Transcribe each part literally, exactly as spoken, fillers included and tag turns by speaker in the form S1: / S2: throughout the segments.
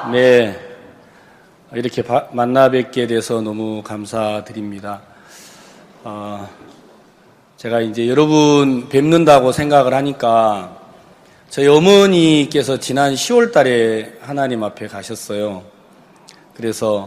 S1: 네, 이렇게 바, 만나 뵙게 돼서 너무 감사드립니다. 어, 제가 이제 여러분 뵙는다고 생각을 하니까 저희 어머니께서 지난 시월 달에 하나님 앞에 가셨어요. 그래서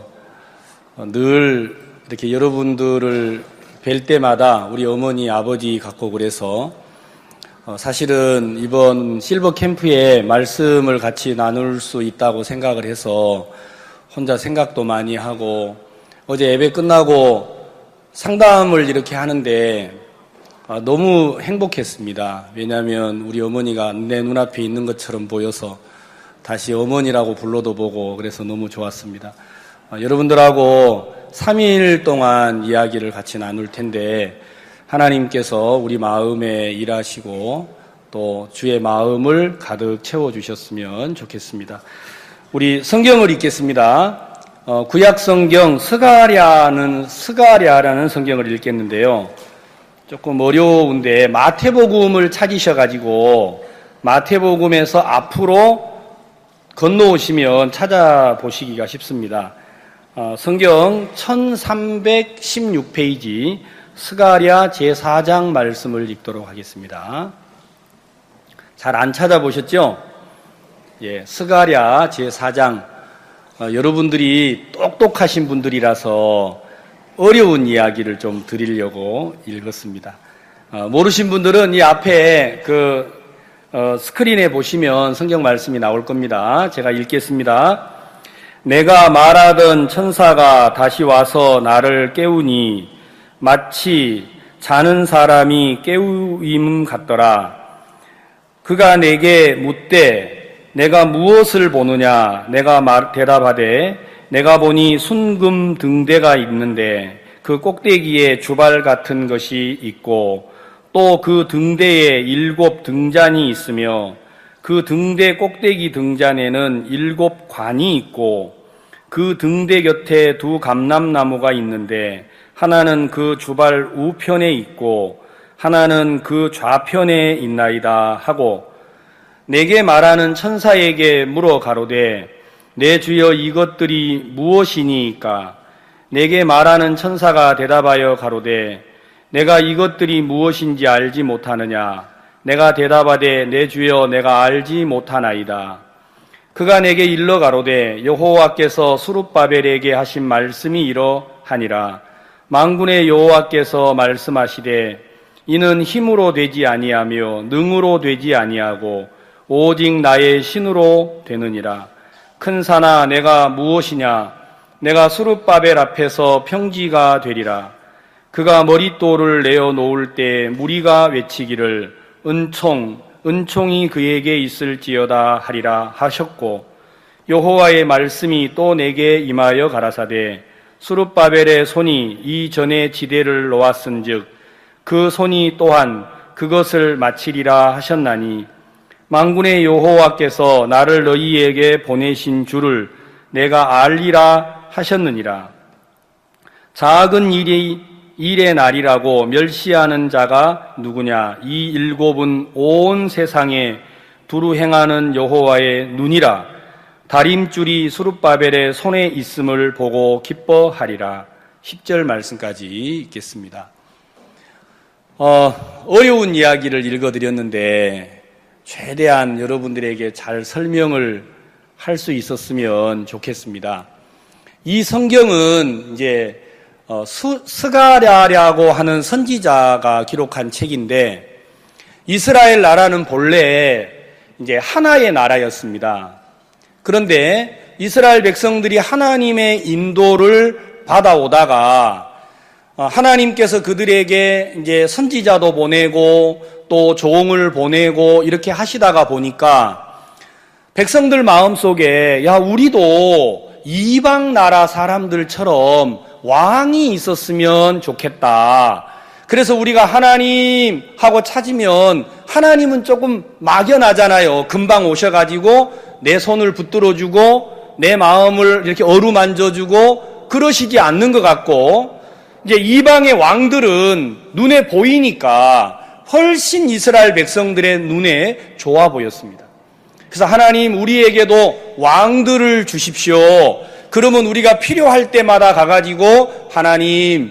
S1: 늘 이렇게 여러분들을 뵐 때마다 우리 어머니, 아버지 같고 그래서 어, 사실은 이번 실버 캠프에 말씀을 같이 나눌 수 있다고 생각을 해서 혼자 생각도 많이 하고 어제 예배 끝나고 상담을 이렇게 하는데 아, 너무 행복했습니다. 왜냐하면 우리 어머니가 내 눈앞에 있는 것처럼 보여서 다시 어머니라고 불러도 보고 그래서 너무 좋았습니다. 아, 여러분들하고 삼 일 동안 이야기를 같이 나눌 텐데 하나님께서 우리 마음에 일하시고 또 주의 마음을 가득 채워주셨으면 좋겠습니다. 우리 성경을 읽겠습니다. 어, 구약성경 스가랴는, 스가랴라는 성경을 읽겠는데요. 조금 어려운데 마태복음을 찾으셔가지고 마태복음에서 앞으로 건너오시면 찾아보시기가 쉽습니다. 어, 성경 천삼백십육 페이지 스가랴 제사 장 말씀을 읽도록 하겠습니다. 잘 안 찾아보셨죠? 예, 스가랴 제사 장. 어, 여러분들이 똑똑하신 분들이라서 어려운 이야기를 좀 드리려고 읽었습니다. 어, 모르신 분들은 이 앞에 그 어, 스크린에 보시면 성경 말씀이 나올 겁니다. 제가 읽겠습니다. 내가 말하던 천사가 다시 와서 나를 깨우니 마치 자는 사람이 깨우임 같더라. 그가 내게 묻되 내가 무엇을 보느냐? 내가 말, 대답하되 내가 보니 순금 등대가 있는데 그 꼭대기에 주발 같은 것이 있고 또 그 등대에 일곱 등잔이 있으며 그 등대 꼭대기 등잔에는 일곱 관이 있고 그 등대 곁에 두 감람나무가 있는데 하나는 그 주발 우편에 있고 하나는 그 좌편에 있나이다 하고 내게 말하는 천사에게 물어 가로되 내 주여 이것들이 무엇이니까? 내게 말하는 천사가 대답하여 가로되 내가 이것들이 무엇인지 알지 못하느냐? 내가 대답하되 내 주여 내가 알지 못하나이다. 그가 내게 일러 가로되 여호와께서 수룹바벨에게 하신 말씀이 이러하니라. 만군의 여호와께서 말씀하시되 이는 힘으로 되지 아니하며 능으로 되지 아니하고 오직 나의 신으로 되느니라. 큰 산아 내가 무엇이냐? 내가 수룹바벨 앞에서 평지가 되리라. 그가 머릿돌을 내어 놓을 때 무리가 외치기를 은총 은총이 그에게 있을지어다 하리라 하셨고 여호와의 말씀이 또 내게 임하여 가라사대 수룹바벨의 손이 이전에 지대를 놓았은즉 그 손이 또한 그것을 마치리라 하셨나니 만군의 여호와께서 나를 너희에게 보내신 줄을 내가 알리라 하셨느니라. 작은 일이 일의 날이라고 멸시하는 자가 누구냐? 이 일곱은 온 세상에 두루 행하는 여호와의 눈이라. 다림줄이 수룹바벨의 손에 있음을 보고 기뻐하리라. 십 절 말씀까지 읽겠습니다. 어, 어려운 이야기를 읽어드렸는데 최대한 여러분들에게 잘 설명을 할 수 있었으면 좋겠습니다. 이 성경은 이제 어, 수, 스가랴라고 하는 선지자가 기록한 책인데 이스라엘 나라는 본래 이제 하나의 나라였습니다. 그런데 이스라엘 백성들이 하나님의 인도를 받아오다가 하나님께서 그들에게 이제 선지자도 보내고 또 종을 보내고 이렇게 하시다가 보니까 백성들 마음속에 야 우리도 이방 나라 사람들처럼 왕이 있었으면 좋겠다. 그래서 우리가 하나님 하고 찾으면 하나님은 조금 막연하잖아요. 금방 오셔가지고 내 손을 붙들어주고 내 마음을 이렇게 어루만져주고 그러시지 않는 것 같고 이제 이방의 왕들은 눈에 보이니까 훨씬 이스라엘 백성들의 눈에 좋아 보였습니다. 그래서 하나님 우리에게도 왕들을 주십시오. 그러면 우리가 필요할 때마다 가가지고 하나님,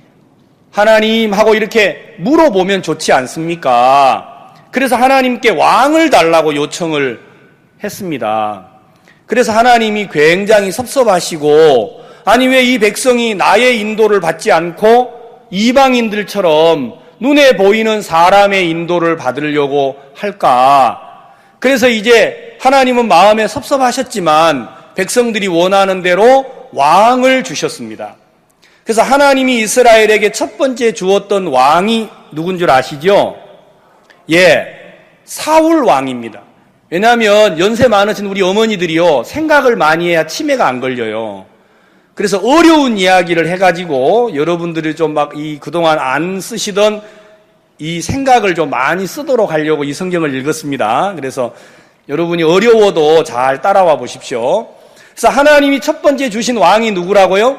S1: 하나님 하고 이렇게 물어보면 좋지 않습니까? 그래서 하나님께 왕을 달라고 요청을 했습니다. 그래서 하나님이 굉장히 섭섭하시고, 아니 왜 이 백성이 나의 인도를 받지 않고 이방인들처럼 눈에 보이는 사람의 인도를 받으려고 할까? 그래서 이제 하나님은 마음에 섭섭하셨지만 백성들이 원하는 대로 왕을 주셨습니다. 그래서 하나님이 이스라엘에게 첫 번째 주었던 왕이 누군 줄 아시죠? 예, 사울 왕입니다. 왜냐하면 연세 많으신 우리 어머니들이요, 생각을 많이 해야 치매가 안 걸려요. 그래서 어려운 이야기를 해가지고 여러분들이 좀 막 이 그동안 안 쓰시던 이 생각을 좀 많이 쓰도록 하려고 이 성경을 읽었습니다. 그래서 여러분이 어려워도 잘 따라와 보십시오. 그래서 하나님이 첫 번째 주신 왕이 누구라고요?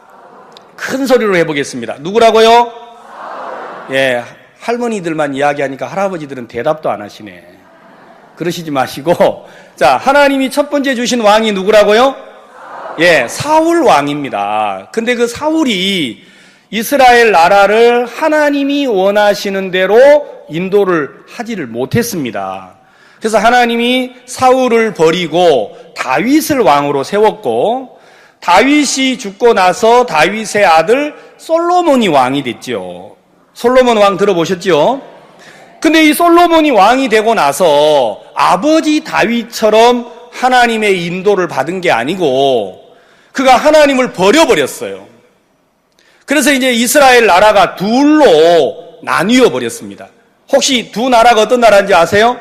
S1: 큰 소리로 해보겠습니다. 누구라고요? 예, 할머니들만 이야기하니까 할아버지들은 대답도 안 하시네. 그러시지 마시고, 자, 하나님이 첫 번째 주신 왕이 누구라고요? 예, 사울 왕입니다. 근데 그 사울이 이스라엘 나라를 하나님이 원하시는 대로 인도를 하지를 못했습니다. 그래서 하나님이 사울을 버리고 다윗을 왕으로 세웠고, 다윗이 죽고 나서 다윗의 아들 솔로몬이 왕이 됐죠. 솔로몬 왕 들어보셨죠? 근데 이 솔로몬이 왕이 되고 나서 아버지 다윗처럼 하나님의 인도를 받은 게 아니고 그가 하나님을 버려버렸어요. 그래서 이제 이스라엘 나라가 둘로 나뉘어 버렸습니다. 혹시 두 나라가 어떤 나라인지 아세요?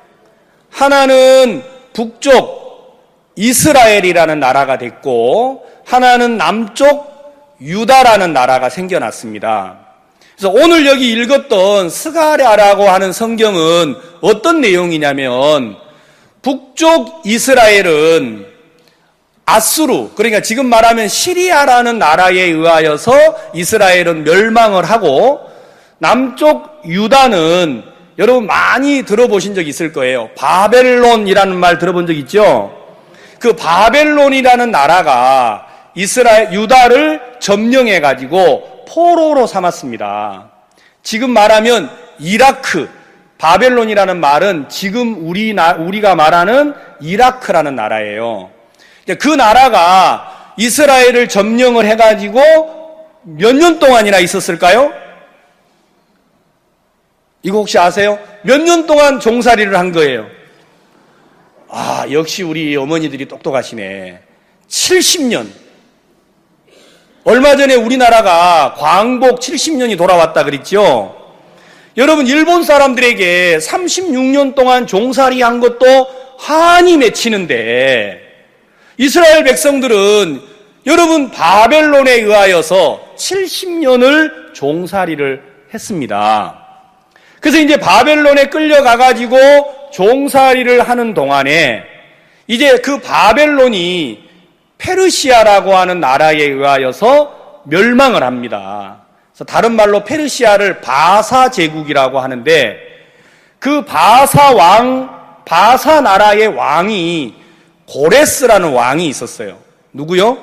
S1: 하나는 북쪽 이스라엘이라는 나라가 됐고 하나는 남쪽 유다라는 나라가 생겨났습니다. 그래서 오늘 여기 읽었던 스가랴라고 하는 성경은 어떤 내용이냐면 북쪽 이스라엘은 아수르, 그러니까 지금 말하면 시리아라는 나라에 의하여서 이스라엘은 멸망을 하고, 남쪽 유다는 여러분 많이 들어보신 적 있을 거예요. 바벨론이라는 말 들어본 적 있죠? 그 바벨론이라는 나라가 이스라엘 유다를 점령해 가지고 포로로 삼았습니다. 지금 말하면 이라크, 바벨론이라는 말은 지금 우리 나, 우리가 말하는 이라크라는 나라예요. 그 나라가 이스라엘을 점령을 해가지고 몇 년 동안이나 있었을까요? 이거 혹시 아세요? 몇 년 동안 종살이를 한 거예요? 아, 역시 우리 어머니들이 똑똑하시네. 칠십 년. 얼마 전에 우리나라가 광복 칠십 년이 돌아왔다 그랬죠? 여러분, 일본 사람들에게 삼십육 년 동안 종살이 한 것도 한이 맺히는데 이스라엘 백성들은 여러분 바벨론에 의하여서 칠십 년을 종살이를 했습니다. 그래서 이제 바벨론에 끌려가가지고 종살이를 하는 동안에 이제 그 바벨론이 페르시아라고 하는 나라에 의하여서 멸망을 합니다. 그래서 다른 말로 페르시아를 바사 제국이라고 하는데 그 바사 왕, 바사 나라의 왕이 고레스라는 왕이 있었어요. 누구요?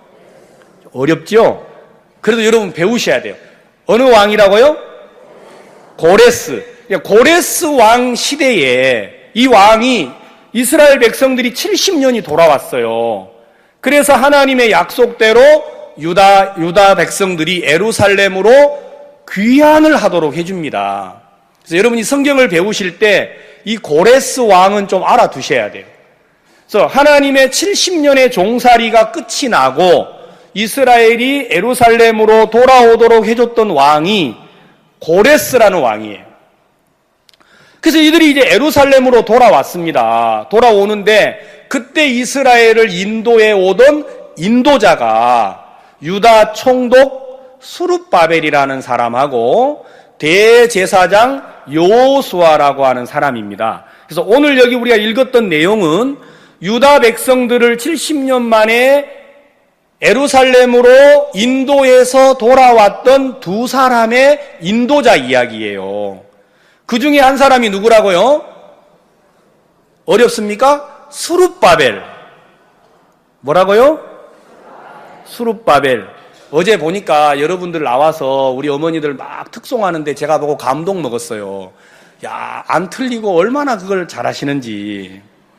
S1: 어렵죠? 그래도 여러분 배우셔야 돼요. 어느 왕이라고요? 고레스. 고레스 왕 시대에 이 왕이 이스라엘 백성들이 칠십 년이 돌아왔어요. 그래서 하나님의 약속대로 유다, 유다 백성들이 예루살렘으로 귀환을 하도록 해줍니다. 그래서 여러분이 성경을 배우실 때 이 고레스 왕은 좀 알아두셔야 돼요. 그래서 하나님의 칠십 년의 종살이가 끝이 나고 이스라엘이 예루살렘으로 돌아오도록 해줬던 왕이 고레스라는 왕이에요. 그래서 이들이 이제 예루살렘으로 돌아왔습니다. 돌아오는데 그때 이스라엘을 인도해 오던 인도자가 유다 총독 수룹바벨이라는 사람하고 대제사장 여호수아라고 하는 사람입니다. 그래서 오늘 여기 우리가 읽었던 내용은 유다 백성들을 칠십 년 만에 예루살렘으로 인도에서 돌아왔던 두 사람의 인도자 이야기예요. 그 중에 한 사람이 누구라고요? 어렵습니까? 수룹바벨. 뭐라고요? 수룹바벨. 어제 보니까 여러분들 나와서 우리 어머니들 막 특송하는데 제가 보고 감동 먹었어요. 야, 안 틀리고 얼마나 그걸 잘하시는지.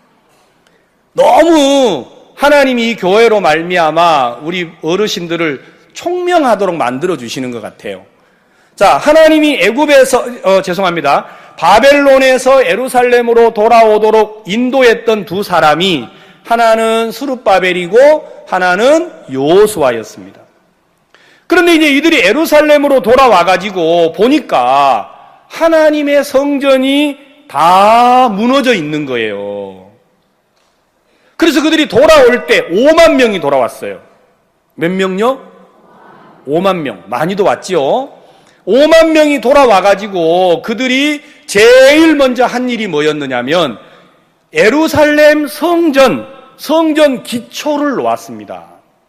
S1: 너무 하나님이 이 교회로 말미암아 우리 어르신들을 총명하도록 만들어 주시는 것 같아요. 자, 하나님이 애굽에서 어, 죄송합니다. 바벨론에서 예루살렘으로 돌아오도록 인도했던 두 사람이 하나는 수룹바벨이고 하나는 여호수아였습니다. 그런데 이제 이들이 예루살렘으로 돌아와가지고 보니까 하나님의 성전이 다 무너져 있는 거예요. 그래서 그들이 돌아올 때 오만 명이 돌아왔어요. 몇 명요? 오만 명. 많이도 왔지요. 오만 명이 돌아와가지고 그들이 제일 먼저 한 일이 뭐였느냐면 예루살렘 성전, 성전 기초를 놓았습니다.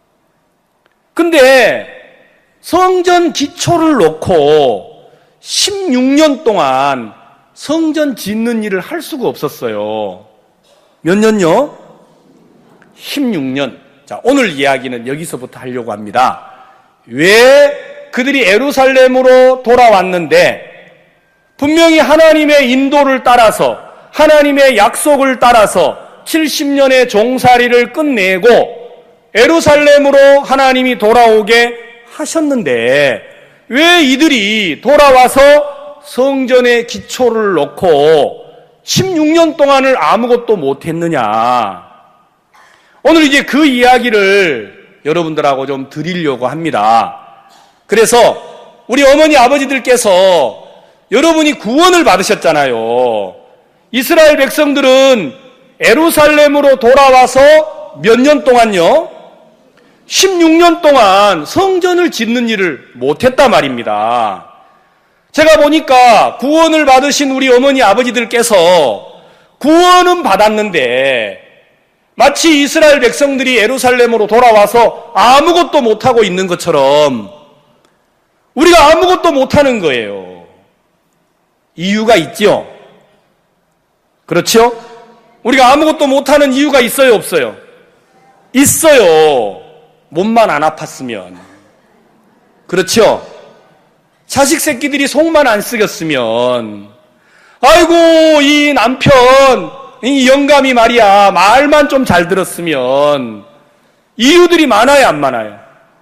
S1: 근데 성전 기초를 놓고 십육 년 동안 성전 짓는 일을 할 수가 없었어요. 몇 년요? 십육 년. 자, 오늘 이야기는 여기서부터 하려고 합니다. 왜 그들이 예루살렘으로 돌아왔는데 분명히 하나님의 인도를 따라서 하나님의 약속을 따라서 칠십 년의 종살이를 끝내고 예루살렘으로 하나님이 돌아오게 하셨는데 왜 이들이 돌아와서 성전의 기초를 놓고 십육 년 동안을 아무것도 못했느냐. 오늘 이제 그 이야기를 여러분들하고 좀 드리려고 합니다. 그래서 우리 어머니 아버지들께서 여러분이 구원을 받으셨잖아요. 이스라엘 백성들은 예루살렘으로 돌아와서 몇 년 동안요? 십육 년 동안 성전을 짓는 일을 못했단 말입니다. 제가 보니까 구원을 받으신 우리 어머니 아버지들께서 구원은 받았는데 마치 이스라엘 백성들이 예루살렘으로 돌아와서 아무것도 못하고 있는 것처럼 우리가 아무것도 못하는 거예요. 이유가 있죠? 그렇죠? 우리가 아무것도 못하는 이유가 있어요, 없어요? 있어요. 몸만 안 아팠으면. 그렇죠? 자식 새끼들이 속만 안 썩였으면. 아이고, 이 남편, 이 영감이 말이야, 말만 좀 잘 들었으면. 이유들이 많아요, 안 많아요?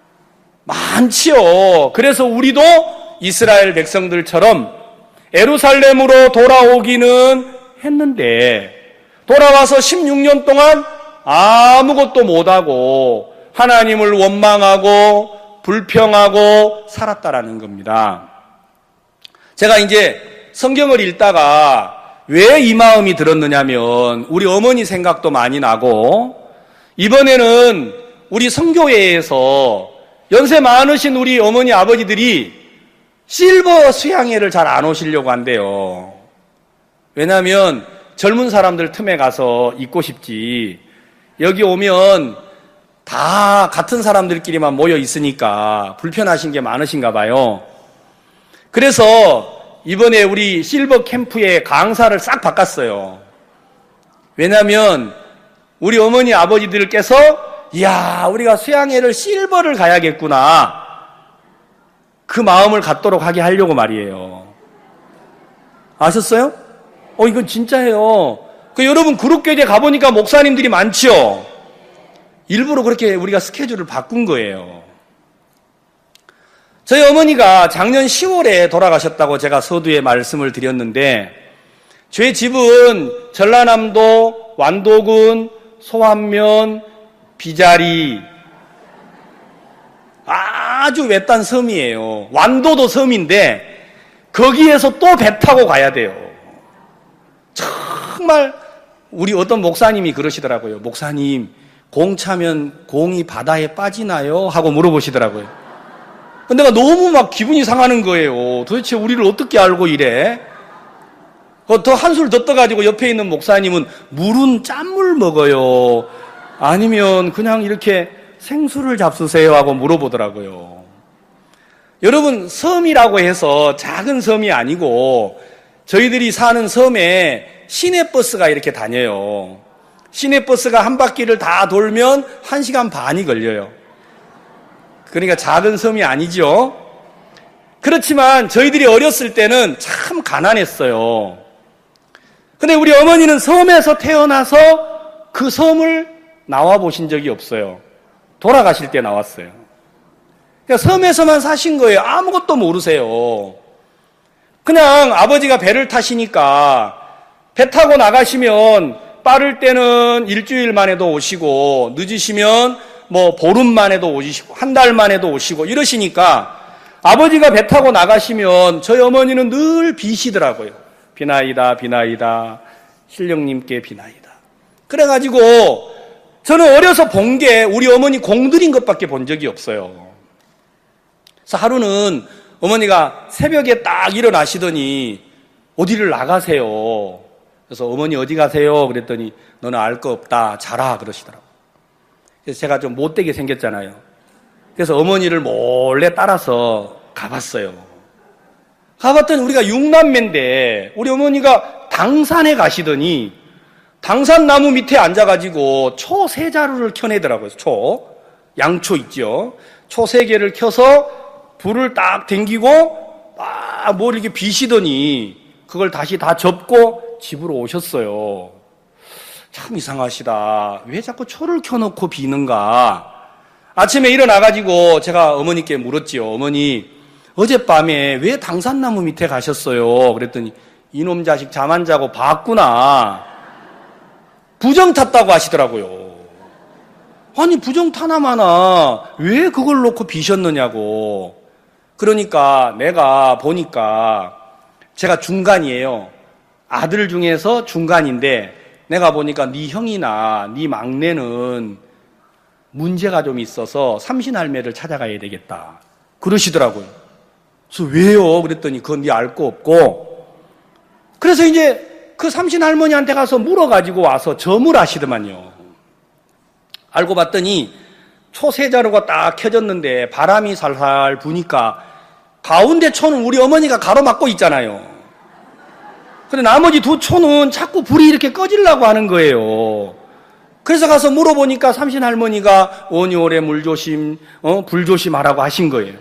S1: 많지요. 그래서 우리도 이스라엘 백성들처럼 예루살렘으로 돌아오기는 했는데 돌아와서 십육 년 동안 아무것도 못하고 하나님을 원망하고 불평하고 살았다라는 겁니다. 제가 이제 성경을 읽다가 왜 이 마음이 들었느냐면 우리 어머니 생각도 많이 나고 이번에는 우리 성교회에서 연세 많으신 우리 어머니 아버지들이 실버 수양회를 잘 안 오시려고 한대요. 왜냐하면 젊은 사람들 틈에 가서 있고 싶지 여기 오면 다 같은 사람들끼리만 모여 있으니까 불편하신 게 많으신가 봐요. 그래서 이번에 우리 실버 캠프의 강사를 싹 바꿨어요. 왜냐하면 우리 어머니 아버지들께서 이야 우리가 수양회를 실버를 가야겠구나 그 마음을 갖도록 하게 하려고 말이에요. 아셨어요? 어 이건 진짜예요. 그 여러분 그룹교제 가보니까 목사님들이 많지요. 일부러 그렇게 우리가 스케줄을 바꾼 거예요. 저희 어머니가 작년 시월에 돌아가셨다고 제가 서두에 말씀을 드렸는데 저희 집은 전라남도 완도군 소환면 비자리 아주 외딴 섬이에요. 완도도 섬인데 거기에서 또 배 타고 가야 돼요. 정말 우리 어떤 목사님이 그러시더라고요. 목사님 공 차면 공이 바다에 빠지나요? 하고 물어보시더라고요. 근데 내가 너무 막 기분이 상하는 거예요. 도대체 우리를 어떻게 알고 이래? 더 한술 더 떠가지고 옆에 있는 목사님은 물은 짠물 먹어요. 아니면 그냥 이렇게 생수를 잡수세요 하고 물어보더라고요. 여러분 섬이라고 해서 작은 섬이 아니고 저희들이 사는 섬에 시내버스가 이렇게 다녀요. 시내버스가 한 바퀴를 다 돌면 한 시간 반이 걸려요. 그러니까 작은 섬이 아니죠. 그렇지만 저희들이 어렸을 때는 참 가난했어요. 근데 우리 어머니는 섬에서 태어나서 그 섬을 나와 보신 적이 없어요. 돌아가실 때 나왔어요. 그러니까 섬에서만 사신 거예요. 아무것도 모르세요. 그냥 아버지가 배를 타시니까 배 타고 나가시면 빠를 때는 일주일 만에도 오시고 늦으시면 뭐 보름 만에도 오시고 한 달 만에도 오시고 이러시니까 아버지가 배 타고 나가시면 저희 어머니는 늘 비시더라고요. 비나이다 비나이다 신령님께 비나이다. 그래가지고 저는 어려서 본 게 우리 어머니 공들인 것밖에 본 적이 없어요. 그래서 하루는 어머니가 새벽에 딱 일어나시더니 어디를 나가세요. 그래서 어머니 어디 가세요? 그랬더니 너는 알 거 없다. 자라 그러시더라고요. 그래서 제가 좀 못되게 생겼잖아요. 그래서 어머니를 몰래 따라서 가봤어요. 가봤더니 우리가 육남매인데 우리 어머니가 당산에 가시더니 당산나무 밑에 앉아가지고 초 세 자루를 켜내더라고요. 초. 양초 있죠. 초 세 개를 켜서 불을 딱 댕기고 막 뭘 이렇게 비시더니 그걸 다시 다 접고 집으로 오셨어요. 참 이상하시다. 왜 자꾸 초를 켜놓고 비는가? 아침에 일어나가지고 제가 어머니께 물었지요. 어머니, 어젯밤에 왜 당산나무 밑에 가셨어요? 그랬더니 이놈 자식 잠 안 자고 봤구나. 부정 탔다고 하시더라고요. 아니 부정 타나마나 왜 그걸 놓고 비셨느냐고. 그러니까 내가 보니까 제가 중간이에요. 아들 중에서 중간인데 내가 보니까 네 형이나 네 막내는 문제가 좀 있어서 삼신할매를 찾아가야 되겠다. 그러시더라고요. 그래서 왜요? 그랬더니 그건 네 알 거 없고. 그래서 이제 그 삼신할머니한테 가서 물어가지고 와서 점을 하시더만요. 알고 봤더니 초 세 자루가 딱 켜졌는데 바람이 살살 부니까 가운데 초는 우리 어머니가 가로막고 있잖아요. 근데 나머지 두 초는 자꾸 불이 이렇게 꺼지려고 하는 거예요. 그래서 가서 물어보니까 삼신할머니가 오니오래 물조심, 어, 불조심하라고 하신 거예요.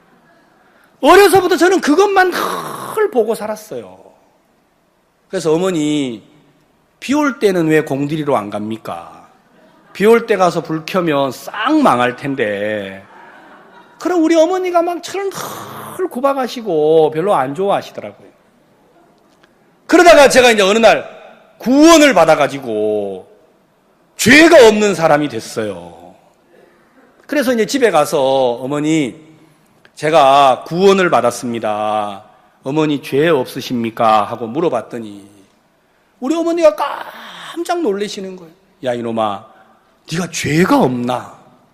S1: 어려서부터 저는 그것만 늘 보고 살았어요. 그래서 어머니, 비 올 때는 왜 공들이로 안 갑니까? 비 올 때 가서 불 켜면 싹 망할 텐데. 그럼 우리 어머니가 막 저를 늘 구박하시고 별로 안 좋아하시더라고요. 그러다가 제가 이제 어느 날 구원을 받아가지고 죄가 없는 사람이 됐어요. 그래서 이제 집에 가서 어머니, 제가 구원을 받았습니다. 어머니 죄 없으십니까? 하고 물어봤더니 우리 어머니가 깜짝 놀라시는 거예요. 야 이놈아, 네가 죄가 없나?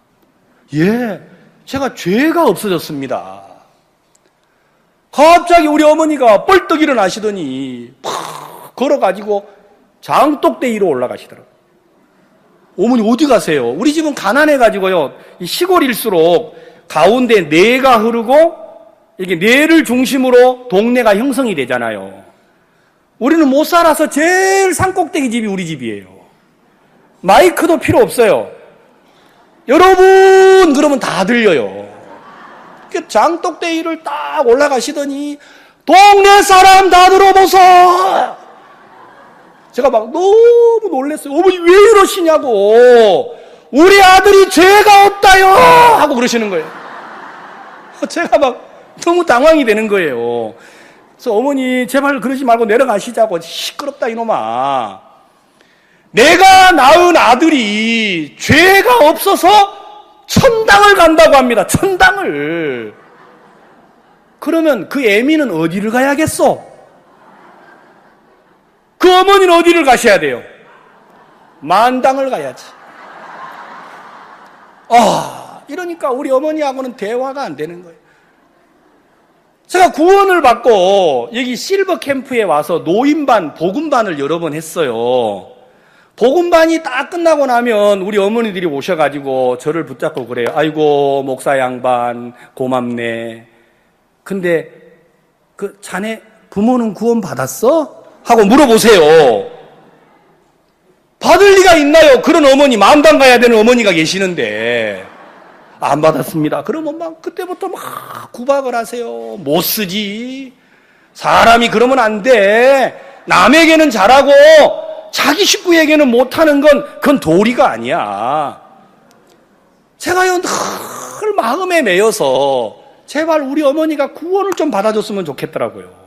S1: 예, 제가 죄가 없어졌습니다. 갑자기 우리 어머니가 뻘떡 일어나시더니 팍 걸어가지고 장독대기로 올라가시더라고요. 어머니 어디 가세요? 우리 집은 가난해가지고요, 시골일수록 가운데 내가 흐르고 이게 내를 중심으로 동네가 형성이 되잖아요. 우리는 못 살아서 제일 산꼭대기 집이 우리 집이에요. 마이크도 필요 없어요. 여러분 그러면 다 들려요. 장독대기를 딱 올라가시더니 동네 사람 다 들어보소. 제가 막 너무 놀랐어요. 어머니 왜 이러시냐고. 우리 아들이 죄가 없다요 하고 그러시는 거예요. 제가 막 너무 당황이 되는 거예요. 그래서 어머니 제발 그러지 말고 내려가시자고. 시끄럽다 이놈아. 내가 낳은 아들이 죄가 없어서 천당을 간다고 합니다. 천당을. 그러면 그 애미는 어디를 가야겠어? 그 어머니는 어디를 가셔야 돼요? 만당을 가야지. 아, 이러니까 우리 어머니하고는 대화가 안 되는 거예요. 제가 구원을 받고 여기 실버 캠프에 와서 노인반, 복음반을 여러 번 했어요. 복음반이 딱 끝나고 나면 우리 어머니들이 오셔가지고 저를 붙잡고 그래요. 아이고 목사 양반 고맙네. 근데 그 자네 부모는 구원 받았어? 하고 물어보세요. 받을 리가 있나요? 그런 어머니, 마음당 가야 되는 어머니가 계시는데 안 받았습니다. 그러면 막 그때부터 막 구박을 하세요. 못 쓰지. 사람이 그러면 안 돼. 남에게는 잘하고 자기 식구에게는 못하는 건 그건 도리가 아니야. 제가요 늘 마음에 매여서 제발 우리 어머니가 구원을 좀 받아줬으면 좋겠더라고요.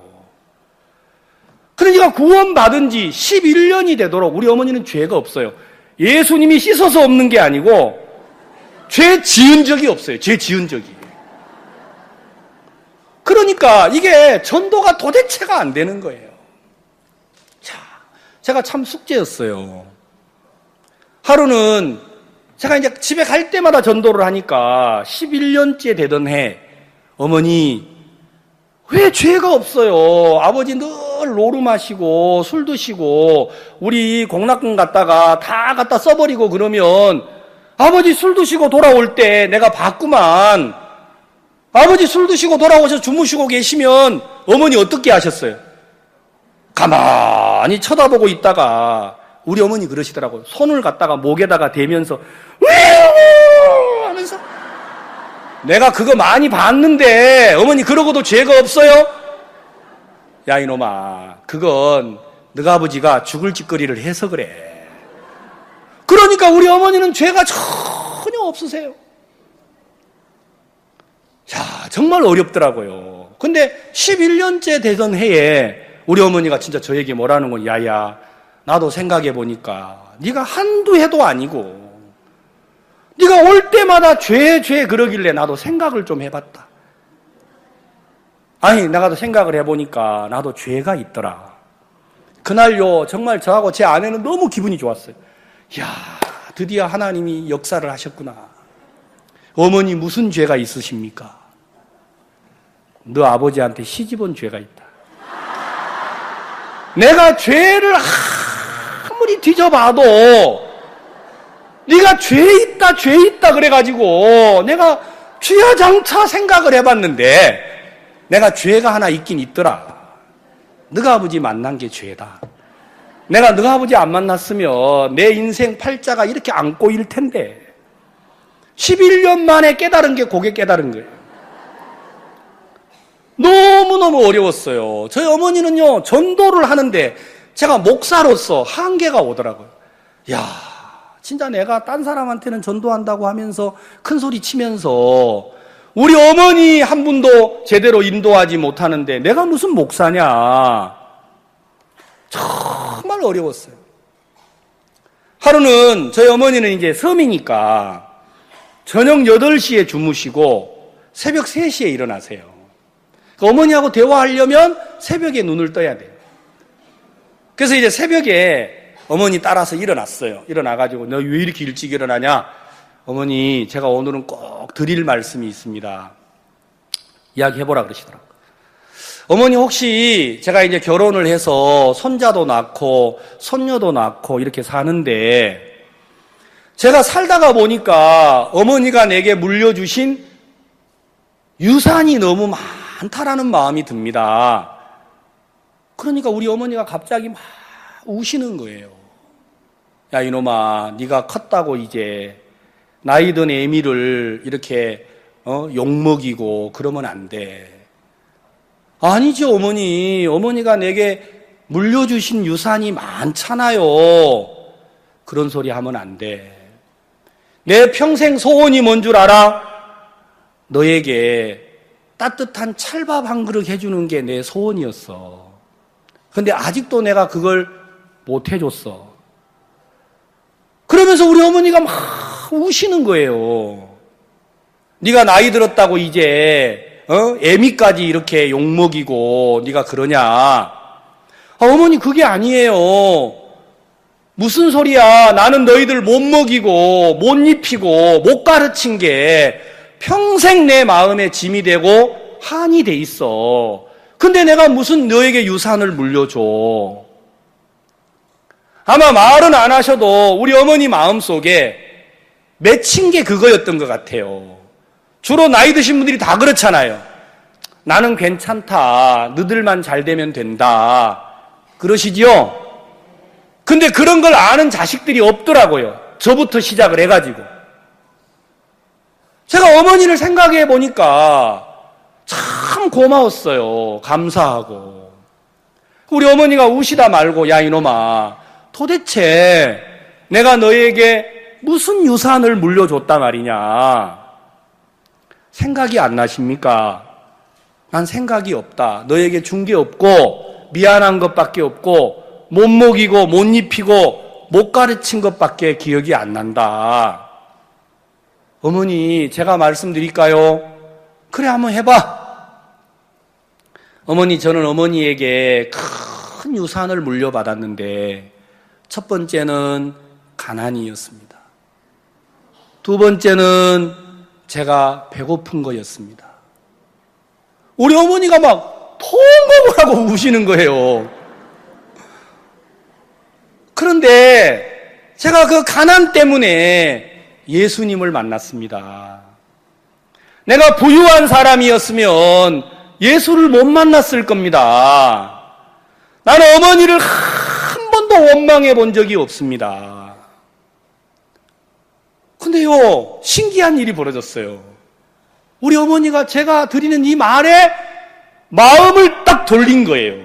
S1: 그러니까 구원받은 지 십일 년이 되도록 우리 어머니는 죄가 없어요. 예수님이 씻어서 없는 게 아니고 죄 지은 적이 없어요. 죄 지은 적이. 그러니까 이게 전도가 도대체가 안 되는 거예요. 자, 제가 참 숙제였어요. 하루는 제가 이제 집에 갈 때마다 전도를 하니까 십일 년째 되던 해 어머니 왜 죄가 없어요? 아버지 늘 노루 마시고 술 드시고 우리 공락금 갖다가 다 갖다 써버리고 그러면 아버지 술 드시고 돌아올 때 내가 봤구만. 아버지 술 드시고 돌아오셔서 주무시고 계시면 어머니 어떻게 하셨어요? 가만히 쳐다보고 있다가 우리 어머니 그러시더라고요. 손을 갖다가 목에다가 대면서 으으으 하면서 내가 그거 많이 봤는데 어머니 그러고도 죄가 없어요? 야 이놈아, 그건 너가 아버지가 죽을 짓거리를 해서 그래. 그러니까 우리 어머니는 죄가 전혀 없으세요. 자, 정말 어렵더라고요. 근데 십일 년째 되던 해에 우리 어머니가 진짜 저에게 뭐라는 건 야야, 나도 생각해 보니까 네가 한두 해도 아니고 네가 올 때마다 죄, 죄 그러길래 나도 생각을 좀 해봤다. 아니, 나도 생각을 해보니까 나도 죄가 있더라. 그날요, 정말 저하고 제 아내는 너무 기분이 좋았어요. 이야, 드디어 하나님이 역사를 하셨구나. 어머니 무슨 죄가 있으십니까? 너 아버지한테 시집온 죄가 있다. 내가 죄를 아무리 뒤져봐도 네가 죄 있다, 죄 있다 그래가지고 내가 주야장차 생각을 해봤는데 내가 죄가 하나 있긴 있더라. 너가 아버지 만난 게 죄다. 내가 너가 아버지 안 만났으면 내 인생 팔자가 이렇게 안 꼬일 텐데 십일 년 만에 깨달은 게 그게 깨달은 거예요. 너무너무 어려웠어요. 저희 어머니는요, 전도를 하는데 제가 목사로서 한계가 오더라고요. 야, 진짜 내가 딴 사람한테는 전도한다고 하면서 큰 소리 치면서 우리 어머니 한 분도 제대로 인도하지 못하는데 내가 무슨 목사냐. 정말 어려웠어요. 하루는 저희 어머니는 이제 섬이니까 저녁 여덟 시에 주무시고 새벽 세 시에 일어나세요. 그러니까 어머니하고 대화하려면 새벽에 눈을 떠야 돼요. 그래서 이제 새벽에 어머니 따라서 일어났어요. 일어나가지고 너 왜 이렇게 일찍 일어나냐? 어머니, 제가 오늘은 꼭 드릴 말씀이 있습니다. 이야기해보라 그러시더라고요. 어머니 혹시 제가 이제 결혼을 해서 손자도 낳고 손녀도 낳고 이렇게 사는데 제가 살다가 보니까 어머니가 내게 물려주신 유산이 너무 많다라는 마음이 듭니다. 그러니까 우리 어머니가 갑자기 막 우시는 거예요. 야 이놈아, 네가 컸다고 이제 나이든 애미를 이렇게 어, 욕먹이고 그러면 안 돼. 아니죠 어머니. 어머니가 내게 물려주신 유산이 많잖아요. 그런 소리 하면 안 돼. 내 평생 소원이 뭔 줄 알아? 너에게 따뜻한 찰밥 한 그릇 해주는 게 내 소원이었어. 근데 아직도 내가 그걸 못 해줬어. 그러면서 우리 어머니가 막 우시는 거예요. 네가 나이 들었다고 이제 어? 애미까지 이렇게 욕먹이고 네가 그러냐. 아, 어머니 그게 아니에요. 무슨 소리야. 나는 너희들 못 먹이고 못 입히고 못 가르친 게 평생 내 마음에 짐이 되고 한이 돼 있어. 근데 내가 무슨 너에게 유산을 물려줘. 아마 말은 안 하셔도 우리 어머니 마음속에 맺힌 게 그거였던 것 같아요. 주로 나이 드신 분들이 다 그렇잖아요. 나는 괜찮다. 너들만 잘 되면 된다. 그러시지요? 근데 그런 걸 아는 자식들이 없더라고요. 저부터 시작을 해가지고. 제가 어머니를 생각해 보니까 참 고마웠어요. 감사하고. 우리 어머니가 우시다 말고, 야 이놈아, 도대체 내가 너에게 무슨 유산을 물려줬단 말이냐. 생각이 안 나십니까? 난 생각이 없다. 너에게 준 게 없고 미안한 것밖에 없고 못 먹이고 못 입히고 못 가르친 것밖에 기억이 안 난다. 어머니, 제가 말씀드릴까요? 그래, 한번 해봐. 어머니, 저는 어머니에게 큰 유산을 물려받았는데 첫 번째는 가난이었습니다. 두 번째는 제가 배고픈 거였습니다. 우리 어머니가 막 펑펑 하고 우시는 거예요. 그런데 제가 그 가난 때문에 예수님을 만났습니다. 내가 부유한 사람이었으면 예수를 못 만났을 겁니다. 나는 어머니를 한 번도 원망해 본 적이 없습니다. 근데요, 신기한 일이 벌어졌어요. 우리 어머니가 제가 드리는 이 말에 마음을 딱 돌린 거예요.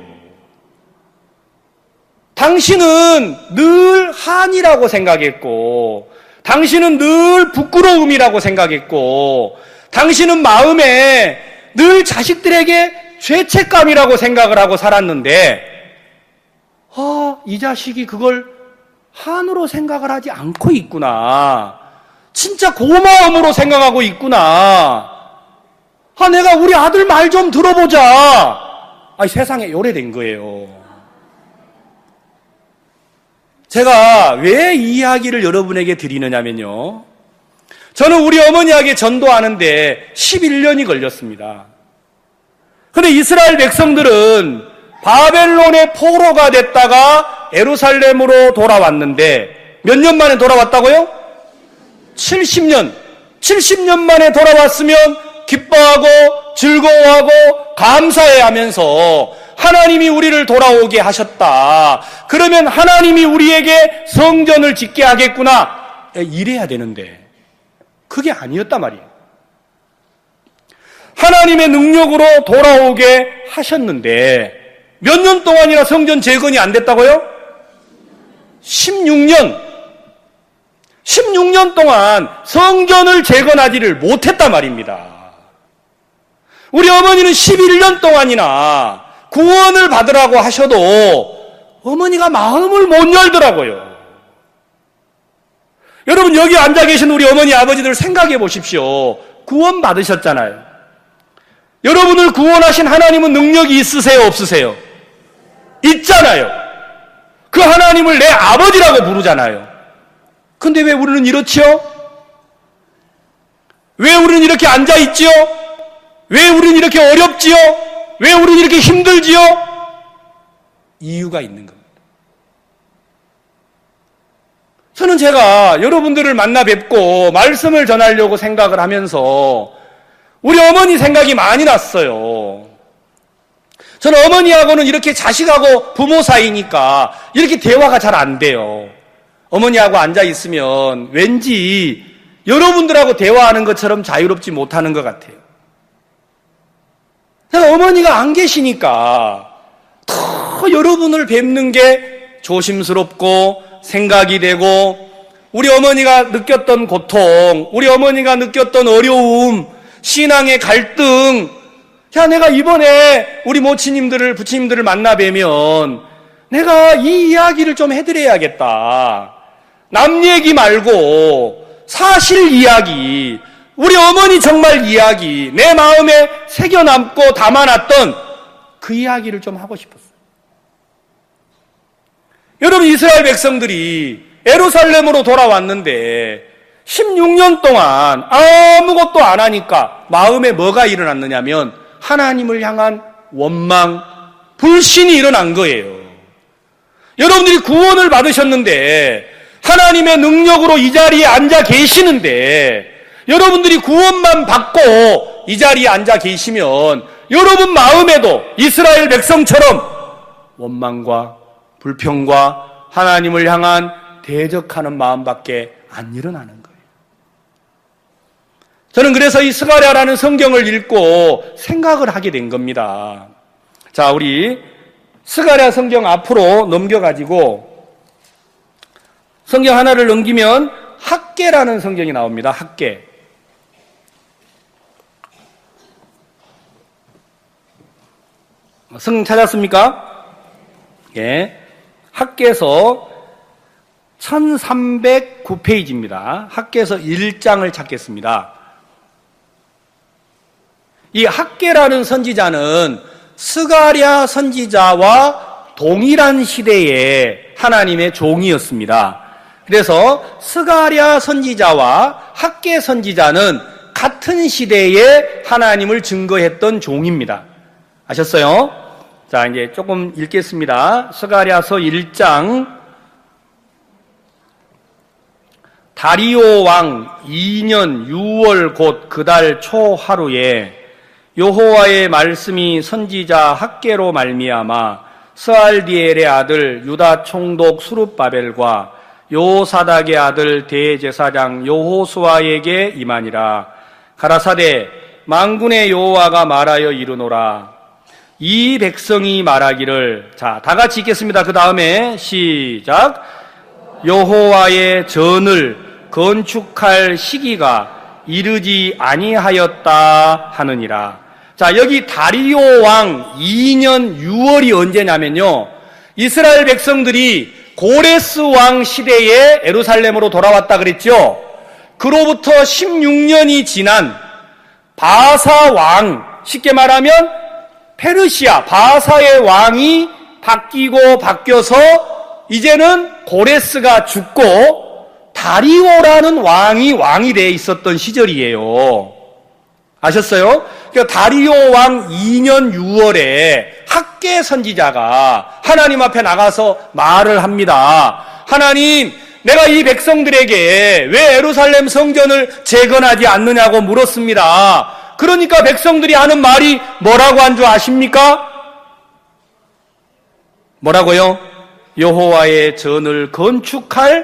S1: 당신은 늘 한이라고 생각했고, 당신은 늘 부끄러움이라고 생각했고, 당신은 마음에 늘 자식들에게 죄책감이라고 생각을 하고 살았는데, 아, 이 자식이 그걸 한으로 생각을 하지 않고 있구나. 진짜 고마움으로 생각하고 있구나. 아, 내가 우리 아들 말 좀 들어보자. 아, 세상에 요래된 거예요. 제가 왜 이 이야기를 여러분에게 드리느냐면요. 저는 우리 어머니에게 전도하는데 십일 년이 걸렸습니다. 그런데 이스라엘 백성들은 바벨론의 포로가 됐다가 예루살렘으로 돌아왔는데 몇 년 만에 돌아왔다고요? 칠십 년. 칠십 년 만에 돌아왔으면 기뻐하고 즐거워하고 감사해 하면서 하나님이 우리를 돌아오게 하셨다. 그러면 하나님이 우리에게 성전을 짓게 하겠구나. 이래야 되는데 그게 아니었단 말이에요. 하나님의 능력으로 돌아오게 하셨는데 몇 년 동안이나 성전 재건이 안 됐다고요? 십육 년. 십육 년 동안 성전을 재건하지를 못했단 말입니다. 우리 어머니는 십일 년 동안이나 구원을 받으라고 하셔도 어머니가 마음을 못 열더라고요. 여러분, 여기 앉아 계신 우리 어머니 아버지들 생각해 보십시오. 구원 받으셨잖아요. 여러분을 구원하신 하나님은 능력이 있으세요, 없으세요? 있잖아요. 그 하나님을 내 아버지라고 부르잖아요. 근데 왜 우리는 이렇지요? 왜 우리는 이렇게 앉아있지요? 왜 우리는 이렇게 어렵지요? 왜 우리는 이렇게 힘들지요? 이유가 있는 겁니다. 저는 제가 여러분들을 만나 뵙고 말씀을 전하려고 생각을 하면서 우리 어머니 생각이 많이 났어요. 저는 어머니하고는 이렇게 자식하고 부모 사이니까 이렇게 대화가 잘 안 돼요. 어머니하고 앉아있으면 왠지 여러분들하고 대화하는 것처럼 자유롭지 못하는 것 같아요. 제가 어머니가 안 계시니까 더 여러분을 뵙는 게 조심스럽고 생각이 되고, 우리 어머니가 느꼈던 고통, 우리 어머니가 느꼈던 어려움, 신앙의 갈등, 야, 내가 이번에 우리 모치님들을, 부치님들을 만나 뵈면 내가 이 이야기를 좀 해드려야겠다. 남 얘기 말고 사실 이야기, 우리 어머니 정말 이야기, 내 마음에 새겨남고 담아놨던 그 이야기를 좀 하고 싶었어요. 여러분, 이스라엘 백성들이 예루살렘으로 돌아왔는데 십육 년 동안 아무것도 안 하니까 마음에 뭐가 일어났느냐면 하나님을 향한 원망, 불신이 일어난 거예요. 여러분들이 구원을 받으셨는데 하나님의 능력으로 이 자리에 앉아 계시는데 여러분들이 구원만 받고 이 자리에 앉아 계시면 여러분 마음에도 이스라엘 백성처럼 원망과 불평과 하나님을 향한 대적하는 마음밖에 안 일어나는 거예요. 저는 그래서 이 스가랴라는 성경을 읽고 생각을 하게 된 겁니다. 자, 우리 스가랴 성경 앞으로 넘겨가지고 성경 하나를 넘기면 학개라는 성경이 나옵니다. 학개. 성경 찾았습니까? 예. 학개서 천삼백구 페이지입니다. 학개서 일 장을 찾겠습니다. 이 학개라는 선지자는 스가랴 선지자와 동일한 시대의 하나님의 종이었습니다. 그래서 스가랴 선지자와 학개 선지자는 같은 시대에 하나님을 증거했던 종입니다. 아셨어요? 자, 이제 조금 읽겠습니다. 스가랴서 일 장. 다리오 왕 이 년 유월 곧 그 달 초 하루에 여호와의 말씀이 선지자 학개로 말미암아 스알디엘의 아들 유다 총독 수룹바벨과 요사닥의 아들 대제사장 여호수아에게 임하니라. 가라사대 만군의 여호와가 말하여 이르노라. 이 백성이 말하기를, 자, 다 같이 읽겠습니다. 그 다음에 시작. 여호와의 전을 건축할 시기가 이르지 아니하였다 하느니라. 자, 여기 다리오 왕 이 년 유월이 언제냐면요, 이스라엘 백성들이 고레스 왕 시대에 예루살렘으로 돌아왔다 그랬죠. 그로부터 십육 년이 지난 바사 왕, 쉽게 말하면 페르시아 바사의 왕이 바뀌고 바뀌어서 이제는 고레스가 죽고 다리오라는 왕이 왕이 돼 있었던 시절이에요. 아셨어요? 그러니까 다리오 왕 이 년 유월에 학개 선지자가 하나님 앞에 나가서 말을 합니다. 하나님, 내가 이 백성들에게 왜 예루살렘 성전을 재건하지 않느냐고 물었습니다. 그러니까 백성들이 하는 말이 뭐라고 한 줄 아십니까? 뭐라고요? 여호와의 전을 건축할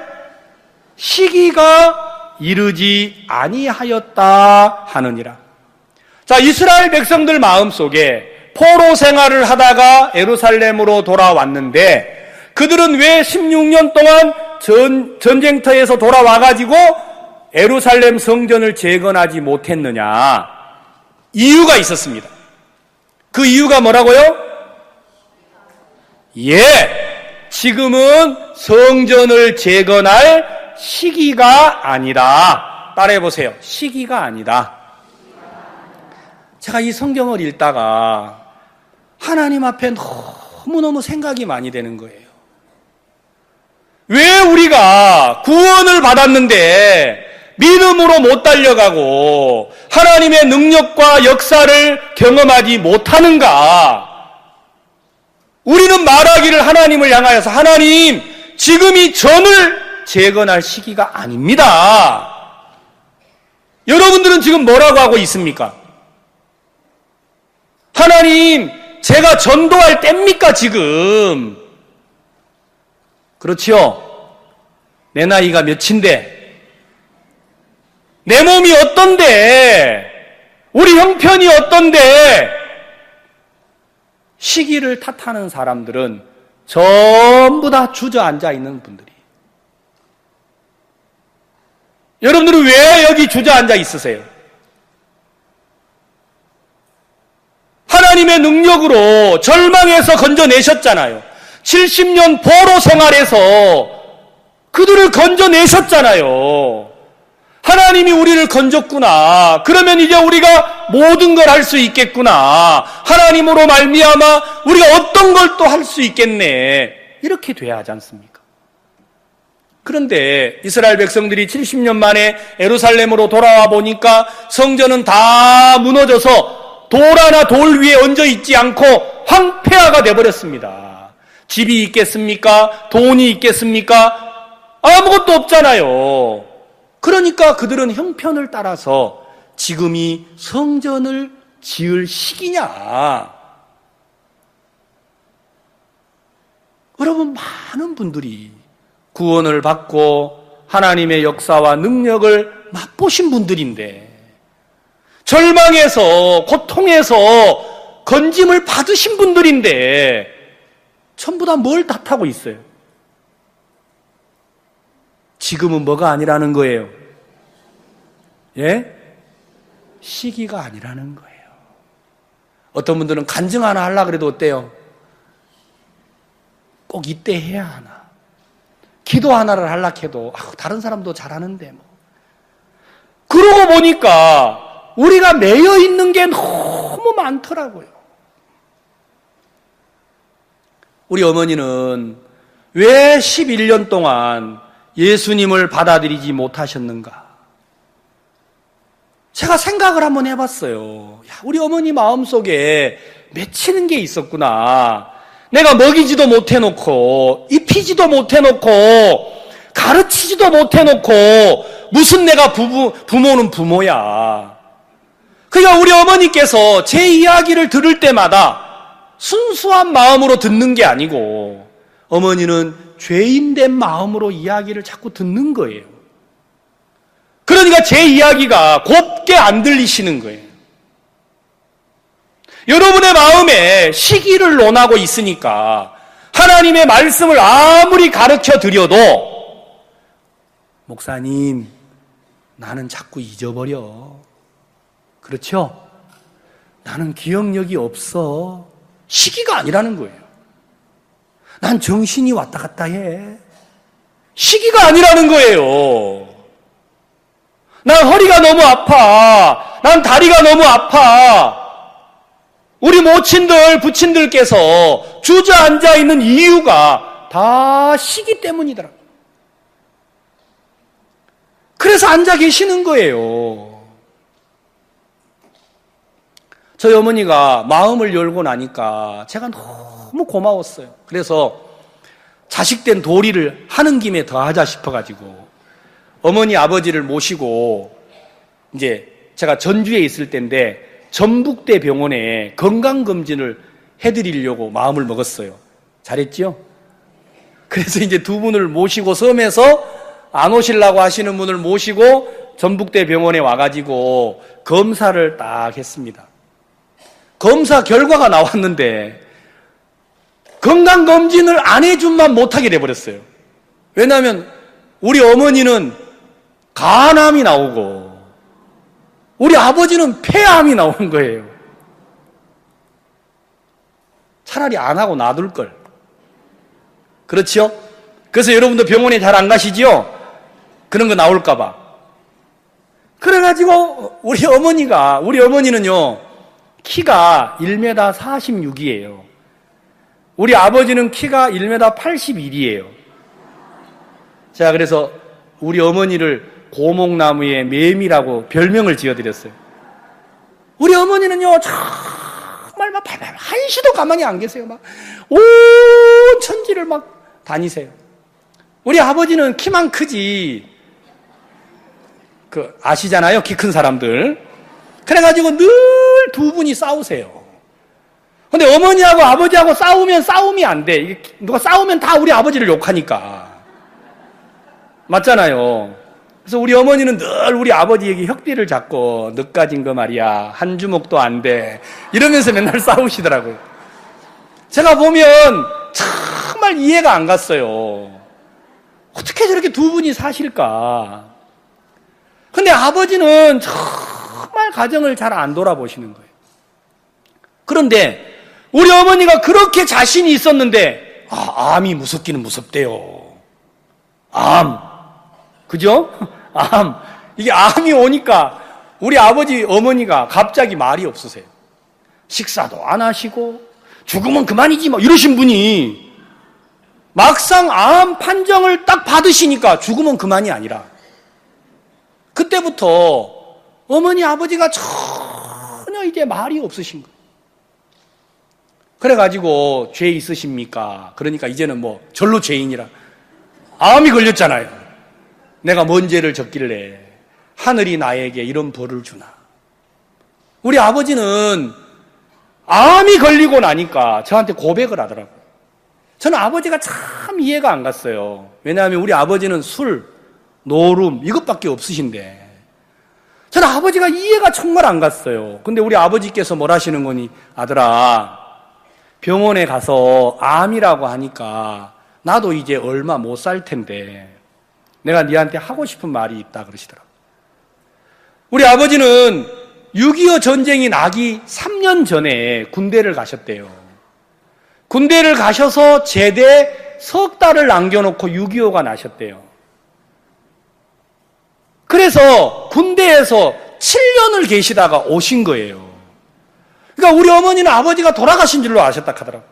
S1: 시기가 이르지 아니하였다 하느니라. 자, 이스라엘 백성들 마음속에 포로 생활을 하다가 예루살렘으로 돌아왔는데 그들은 왜 십육 년 동안 전, 전쟁터에서 돌아와가지고 예루살렘 성전을 재건하지 못했느냐? 이유가 있었습니다. 그 이유가 뭐라고요? 예, 지금은 성전을 재건할 시기가 아니다. 따라해보세요. 시기가 아니다. 제가 이 성경을 읽다가 하나님 앞에 너무너무 생각이 많이 되는 거예요. 왜 우리가 구원을 받았는데 믿음으로 못 달려가고 하나님의 능력과 역사를 경험하지 못하는가? 우리는 말하기를 하나님을 향하여서 하나님, 지금이 전을 재건할 시기가 아닙니다. 여러분들은 지금 뭐라고 하고 있습니까? 하나님, 제가 전도할 때입니까 지금? 그렇지요? 내 나이가 몇인데? 내 몸이 어떤데? 우리 형편이 어떤데? 시기를 탓하는 사람들은 전부 다 주저앉아 있는 분들이. 여러분들은 왜 여기 주저앉아 있으세요? 하나님의 능력으로 절망에서 건져내셨잖아요. 칠십 년 포로 생활에서 그들을 건져내셨잖아요. 하나님이 우리를 건졌구나. 그러면 이제 우리가 모든 걸 할 수 있겠구나. 하나님으로 말미암아 우리가 어떤 걸 또 할 수 있겠네. 이렇게 돼야 하지 않습니까? 그런데 이스라엘 백성들이 칠십 년 만에 예루살렘으로 돌아와 보니까 성전은 다 무너져서 돌 하나 돌 위에 얹어 있지 않고 황폐화가 돼버렸습니다. 집이 있겠습니까? 돈이 있겠습니까? 아무것도 없잖아요. 그러니까 그들은 형편을 따라서 지금이 성전을 지을 시기냐? 여러분, 많은 분들이 구원을 받고 하나님의 역사와 능력을 맛보신 분들인데, 절망에서, 고통에서 건짐을 받으신 분들인데, 전부 다 뭘 탓하고 있어요? 지금은 뭐가 아니라는 거예요? 예? 시기가 아니라는 거예요. 어떤 분들은 간증 하나 하려고 해도 어때요? 꼭 이때 해야 하나? 기도 하나를 하려고 해도 아, 다른 사람도 잘하는데 뭐. 그러고 보니까 우리가 매여 있는 게 너무 많더라고요. 우리 어머니는 왜 십일 년 동안 예수님을 받아들이지 못하셨는가? 제가 생각을 한번 해봤어요. 야, 우리 어머니 마음속에 맺히는 게 있었구나. 내가 먹이지도 못해놓고 입히지도 못해놓고 가르치지도 못해놓고 무슨 내가 부부, 부모는 부모야. 그러니까 우리 어머니께서 제 이야기를 들을 때마다 순수한 마음으로 듣는 게 아니고 어머니는 죄인된 마음으로 이야기를 자꾸 듣는 거예요. 그러니까 제 이야기가 곱게 안 들리시는 거예요. 여러분의 마음에 시기를 논하고 있으니까 하나님의 말씀을 아무리 가르쳐 드려도 목사님, 나는 자꾸 잊어버려. 그렇죠? 나는 기억력이 없어. 시기가 아니라는 거예요. 난 정신이 왔다 갔다 해. 시기가 아니라는 거예요. 난 허리가 너무 아파. 난 다리가 너무 아파. 우리 모친들, 부친들께서 주저앉아 있는 이유가 다 시기 때문이더라. 그래서 앉아 계시는 거예요. 저희 어머니가 마음을 열고 나니까 제가 너무 고마웠어요. 그래서 자식된 도리를 하는 김에 더 하자 싶어가지고 어머니 아버지를 모시고 이제 제가 전주에 있을 때인데 전북대 병원에 건강검진을 해드리려고 마음을 먹었어요. 잘했죠? 그래서 이제 두 분을 모시고 섬에서 안 오시려고 하시는 분을 모시고 전북대 병원에 와가지고 검사를 딱 했습니다. 검사 결과가 나왔는데 건강검진을 안 해준만 못하게 돼버렸어요. 왜냐하면 우리 어머니는 간암이 나오고 우리 아버지는 폐암이 나온 거예요. 차라리 안 하고 놔둘 걸. 그렇죠? 그래서 여러분도 병원에 잘 안 가시지요? 그런 거 나올까 봐. 그래가지고 우리 어머니가 우리 어머니는요 키가 일 미터 사십육이에요. 우리 아버지는 키가 일 미터 팔십일이에요. 자, 그래서 우리 어머니를 고목나무의 매미라고 별명을 지어드렸어요. 우리 어머니는요 정말 막 한시도 가만히 안 계세요. 막 온 천지를 막 다니세요. 우리 아버지는 키만 크지 그 아시잖아요, 키 큰 사람들. 그래가지고 늘 두 분이 싸우세요. 근데 어머니하고 아버지하고 싸우면 싸움이 안 돼. 누가 싸우면 다 우리 아버지를 욕하니까. 맞잖아요. 그래서 우리 어머니는 늘 우리 아버지에게 혁비를 잡고 늦가진 거 말이야. 한 주먹도 안 돼. 이러면서 맨날 싸우시더라고요. 제가 보면 정말 이해가 안 갔어요. 어떻게 저렇게 두 분이 사실까? 근데 아버지는 정말 가정을 잘 안 돌아보시는 거예요. 그런데 우리 어머니가 그렇게 자신이 있었는데 아, 암이 무섭기는 무섭대요. 암. 그죠? 암. 이게 암이 오니까 우리 아버지 어머니가 갑자기 말이 없으세요. 식사도 안 하시고 죽으면 그만이지 뭐 이러신 분이 막상 암 판정을 딱 받으시니까 죽으면 그만이 아니라 그때부터 어머니 아버지가 전혀 이제 말이 없으신 거예요. 그래가지고 죄 있으십니까? 그러니까 이제는 뭐 절로 죄인이라. 암이 걸렸잖아요. 내가 뭔 죄를 졌길래 하늘이 나에게 이런 벌을 주나. 우리 아버지는 암이 걸리고 나니까 저한테 고백을 하더라고요. 저는 아버지가 참 이해가 안 갔어요. 왜냐하면 우리 아버지는 술, 노름 이것밖에 없으신데 저는 아버지가 이해가 정말 안 갔어요. 근데 우리 아버지께서 뭘 하시는 거니? 아들아, 병원에 가서 암이라고 하니까 나도 이제 얼마 못 살 텐데 내가 네한테 하고 싶은 말이 있다 그러시더라고요. 우리 아버지는 육이오 전쟁이 나기 삼 년 전에 군대를 가셨대요. 군대를 가셔서 제대 석 달을 남겨놓고 육이오가 나셨대요. 그래서 군대에서 칠 년을 계시다가 오신 거예요. 그러니까 우리 어머니는 아버지가 돌아가신 줄로 아셨다 하더라고요.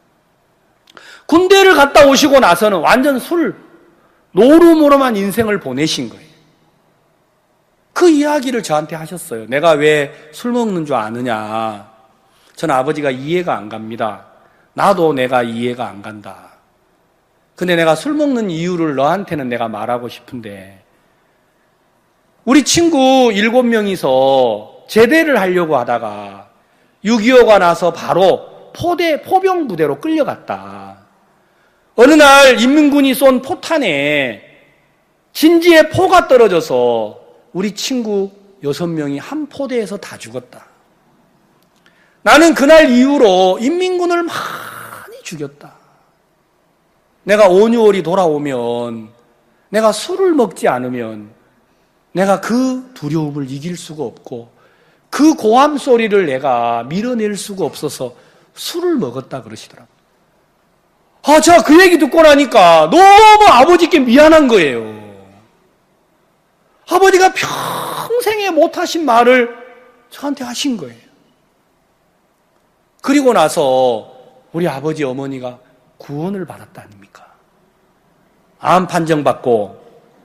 S1: 군대를 갔다 오시고 나서는 완전 술, 노름으로만 인생을 보내신 거예요. 그 이야기를 저한테 하셨어요. 내가 왜 술 먹는 줄 아느냐. 저는 아버지가 이해가 안 갑니다. 나도 내가 이해가 안 간다. 근데 내가 술 먹는 이유를 너한테는 내가 말하고 싶은데 우리 친구 일곱 명이서 제대를 하려고 하다가 육이오가 나서 바로 포대, 포병 부대로 끌려갔다. 어느 날 인민군이 쏜 포탄에 진지에 포가 떨어져서 우리 친구 여섯 명이 한 포대에서 다 죽었다. 나는 그날 이후로 인민군을 많이 죽였다. 내가 오, 유월이 돌아오면 내가 술을 먹지 않으면 내가 그 두려움을 이길 수가 없고 그 고함 소리를 내가 밀어낼 수가 없어서 술을 먹었다 그러시더라고요. 아, 제가 그 얘기 듣고 나니까 너무 아버지께 미안한 거예요. 아버지가 평생에 못하신 말을 저한테 하신 거예요. 그리고 나서 우리 아버지 어머니가 구원을 받았다 아닙니까? 암 판정받고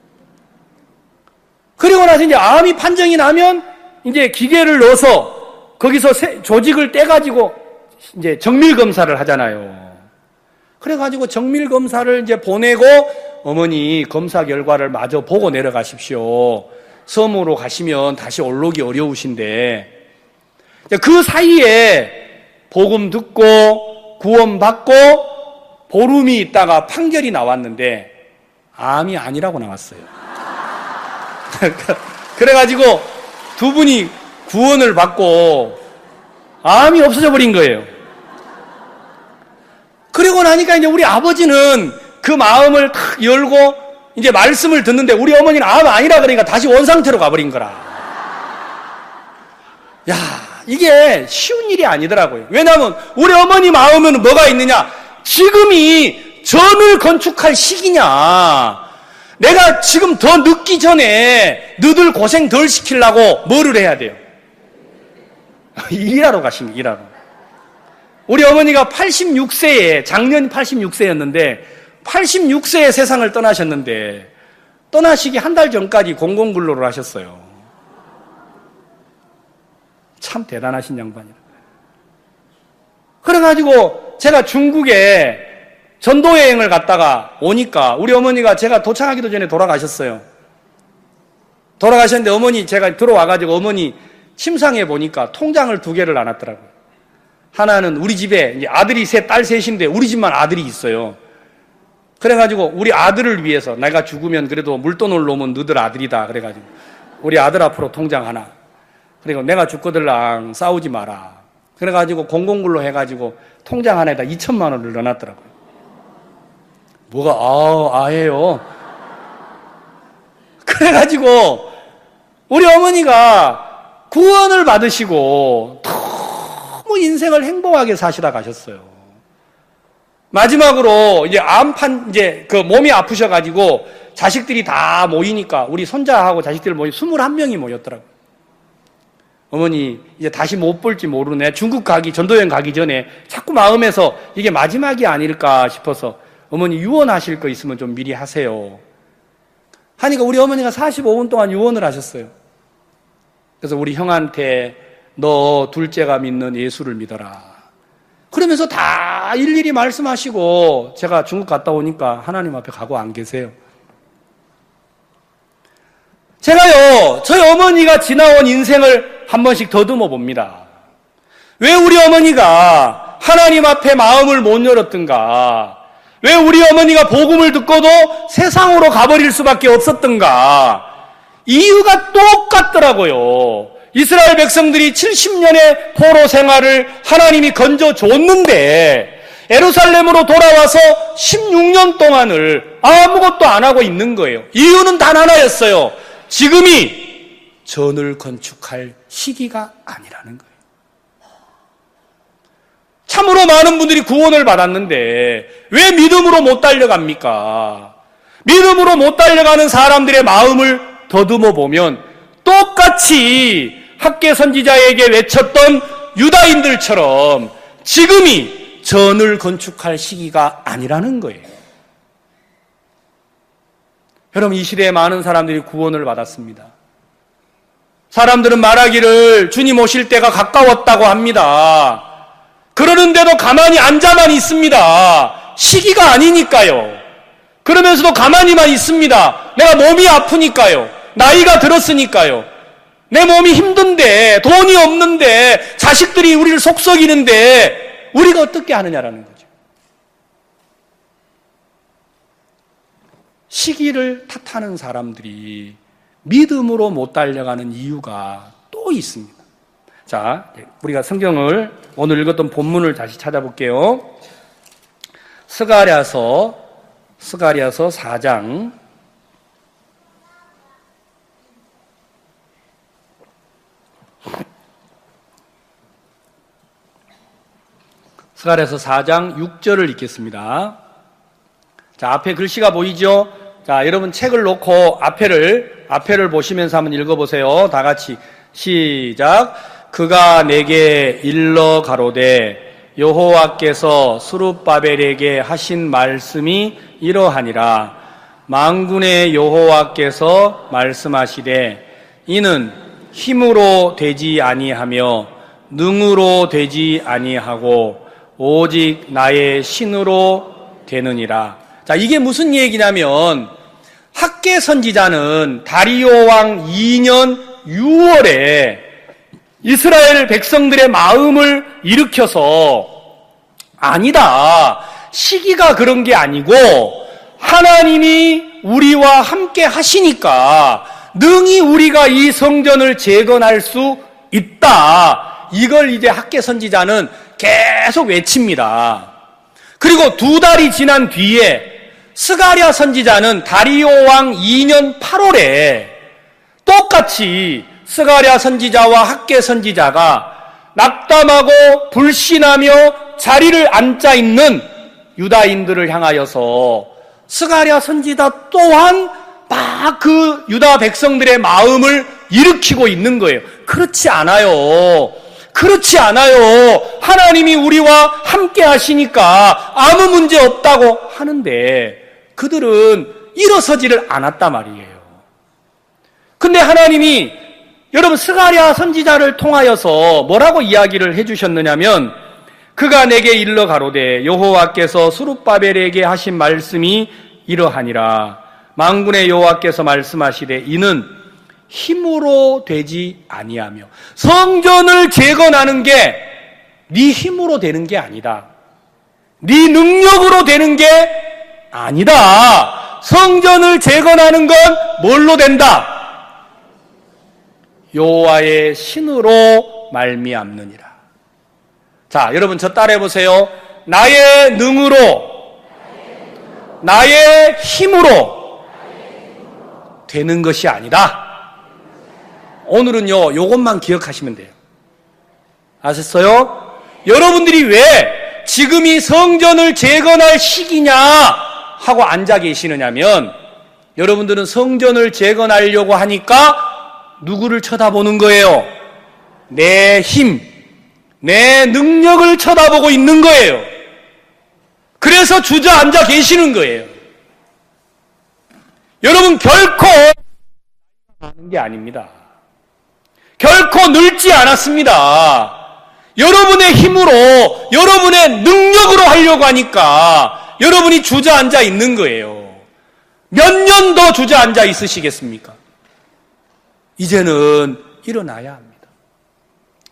S1: 그리고 나서 이제 암이 판정이 나면 이제 기계를 넣어서 거기서 조직을 떼가지고 이제 정밀 검사를 하잖아요. 그래가지고 정밀 검사를 이제 보내고 어머니 검사 결과를 마저 보고 내려가십시오. 섬으로 가시면 다시 올라오기 어려우신데 그 사이에 복음 듣고 구원받고 보름이 있다가 판결이 나왔는데 암이 아니라고 나왔어요. 그래가지고 두 분이 구원을 받고 암이 없어져 버린 거예요. 그리고 나니까 이제 우리 아버지는 그 마음을 탁 열고 이제 말씀을 듣는데 우리 어머니는 암 아니라 그러니까 다시 원상태로 가버린 거라. 야, 이게 쉬운 일이 아니더라고요. 왜냐하면 우리 어머니 마음에는 뭐가 있느냐? 지금이 전을 건축할 시기냐? 내가 지금 더 늦기 전에 너들 고생 덜 시키려고 뭐를 해야 돼요? 일하러 가십니다. 일하러. 우리 어머니가 팔십육 세에 작년 팔십육 세였는데 팔십육 세에 세상을 떠나셨는데 떠나시기 한 달 전까지 공공근로를 하셨어요. 참 대단하신 양반이라. 그래가지고 제가 중국에 전도여행을 갔다가 오니까 우리 어머니가 제가 도착하기도 전에 돌아가셨어요. 돌아가셨는데 어머니 제가 들어와가지고 어머니 침상에 보니까 통장을 두 개를 놔놨더라고요. 하나는 우리 집에 이제 아들이 셋, 딸 셋인데 우리 집만 아들이 있어요. 그래가지고 우리 아들을 위해서 내가 죽으면 그래도 물돈을 놓으면 너들 아들이다. 그래가지고 우리 아들 앞으로 통장 하나. 그리고 내가 죽거들랑 싸우지 마라. 그래가지고 공공근로 해가지고 통장 하나에다 이천만 원을 넣어놨더라고요. 뭐가 아, 아예요. 그래가지고 우리 어머니가 구원을 받으시고 너무 인생을 행복하게 사시다 가셨어요. 마지막으로 이제 암판 이제 그 몸이 아프셔가지고 자식들이 다 모이니까 우리 손자하고 자식들 모이 스물한 명이 모였더라고요. 어머니 이제 다시 못 볼지 모르네. 중국 가기 전도여행 가기 전에 자꾸 마음에서 이게 마지막이 아닐까 싶어서 어머니 유언하실 거 있으면 좀 미리 하세요. 하니까 우리 어머니가 사십오 분 동안 유언을 하셨어요. 그래서 우리 형한테 너 둘째가 믿는 예수를 믿어라. 그러면서 다 일일이 말씀하시고 제가 중국 갔다 오니까 하나님 앞에 가고 안 계세요. 제가요, 저희 어머니가 지나온 인생을 한 번씩 더듬어 봅니다. 왜 우리 어머니가 하나님 앞에 마음을 못 열었던가? 왜 우리 어머니가 복음을 듣고도 세상으로 가버릴 수밖에 없었던가? 이유가 똑같더라고요. 이스라엘 백성들이 칠십 년의 포로 생활을 하나님이 건져줬는데 예루살렘으로 돌아와서 십육 년 동안을 아무것도 안 하고 있는 거예요. 이유는 단 하나였어요. 지금이 전을 건축할 시기가 아니라는 거예요. 참으로 많은 분들이 구원을 받았는데 왜 믿음으로 못 달려갑니까? 믿음으로 못 달려가는 사람들의 마음을 더듬어 보면 똑같이 학개 선지자에게 외쳤던 유다인들처럼 지금이 전을 건축할 시기가 아니라는 거예요. 여러분, 이 시대에 많은 사람들이 구원을 받았습니다. 사람들은 말하기를 주님 오실 때가 가까웠다고 합니다. 그러는데도 가만히 앉아만 있습니다. 시기가 아니니까요. 그러면서도 가만히만 있습니다. 내가 몸이 아프니까요. 나이가 들었으니까요. 내 몸이 힘든데, 돈이 없는데, 자식들이 우리를 속썩이는데 우리가 어떻게 하느냐라는 거죠. 시기를 탓하는 사람들이 믿음으로 못 달려가는 이유가 또 있습니다. 자, 우리가 성경을 오늘 읽었던 본문을 다시 찾아볼게요. 스가랴서, 스가랴서 사 장. 스가랴서 사 장 육 절을 읽겠습니다. 자, 앞에 글씨가 보이죠? 자, 여러분 책을 놓고 앞에를, 앞에를 보시면서 한번 읽어보세요. 다 같이. 시작. 그가 내게 일러 가로되 여호와께서 스룹바벨에게 하신 말씀이 이러하니라. 만군의 여호와께서 말씀하시되 이는 힘으로 되지 아니하며 능으로 되지 아니하고 오직 나의 신으로 되느니라. 자, 이게 무슨 얘기냐면 학개 선지자는 다리오 왕 이 년 유월에 이스라엘 백성들의 마음을 일으켜서 아니다, 시기가 그런 게 아니고 하나님이 우리와 함께 하시니까 능히 우리가 이 성전을 재건할 수 있다, 이걸 이제 학개 선지자는 계속 외칩니다. 그리고 두 달이 지난 뒤에 스가랴 선지자는 다리오 왕 이 년 팔월에 똑같이 스가랴 선지자와 학개 선지자가 낙담하고 불신하며 자리를 앉아 있는 유다인들을 향하여서 스가랴 선지자 또한 막 그 유다 백성들의 마음을 일으키고 있는 거예요. 그렇지 않아요. 그렇지 않아요. 하나님이 우리와 함께 하시니까 아무 문제 없다고 하는데 그들은 일어서지를 않았단 말이에요. 근데 하나님이 여러분 스가랴 선지자를 통하여서 뭐라고 이야기를 해주셨느냐면 그가 내게 일러 가로되 여호와께서 스룹바벨에게 하신 말씀이 이러하니라. 만군의 여호와께서 말씀하시되 이는 힘으로 되지 아니하며, 성전을 재건하는 게 네 힘으로 되는 게 아니다. 네 능력으로 되는 게 아니다. 성전을 재건하는 건 뭘로 된다? 여호와의 신으로 말미암느니라. 자, 여러분 저 따라해 보세요. 나의 능으로, 나의 힘으로 되는 것이 아니다. 오늘은요, 요것만 기억하시면 돼요. 아셨어요? 여러분들이 왜 지금이 성전을 재건할 시기냐 하고 앉아 계시느냐면, 여러분들은 성전을 재건하려고 하니까 누구를 쳐다보는 거예요? 내 힘, 내 능력을 쳐다보고 있는 거예요. 그래서 주저앉아 계시는 거예요. 여러분, 결코 하는 게 아닙니다. 결코 늙지 않았습니다. 여러분의 힘으로, 여러분의 능력으로 하려고 하니까 여러분이 주저앉아 있는 거예요. 몇 년 더 주저앉아 있으시겠습니까? 이제는 일어나야 합니다.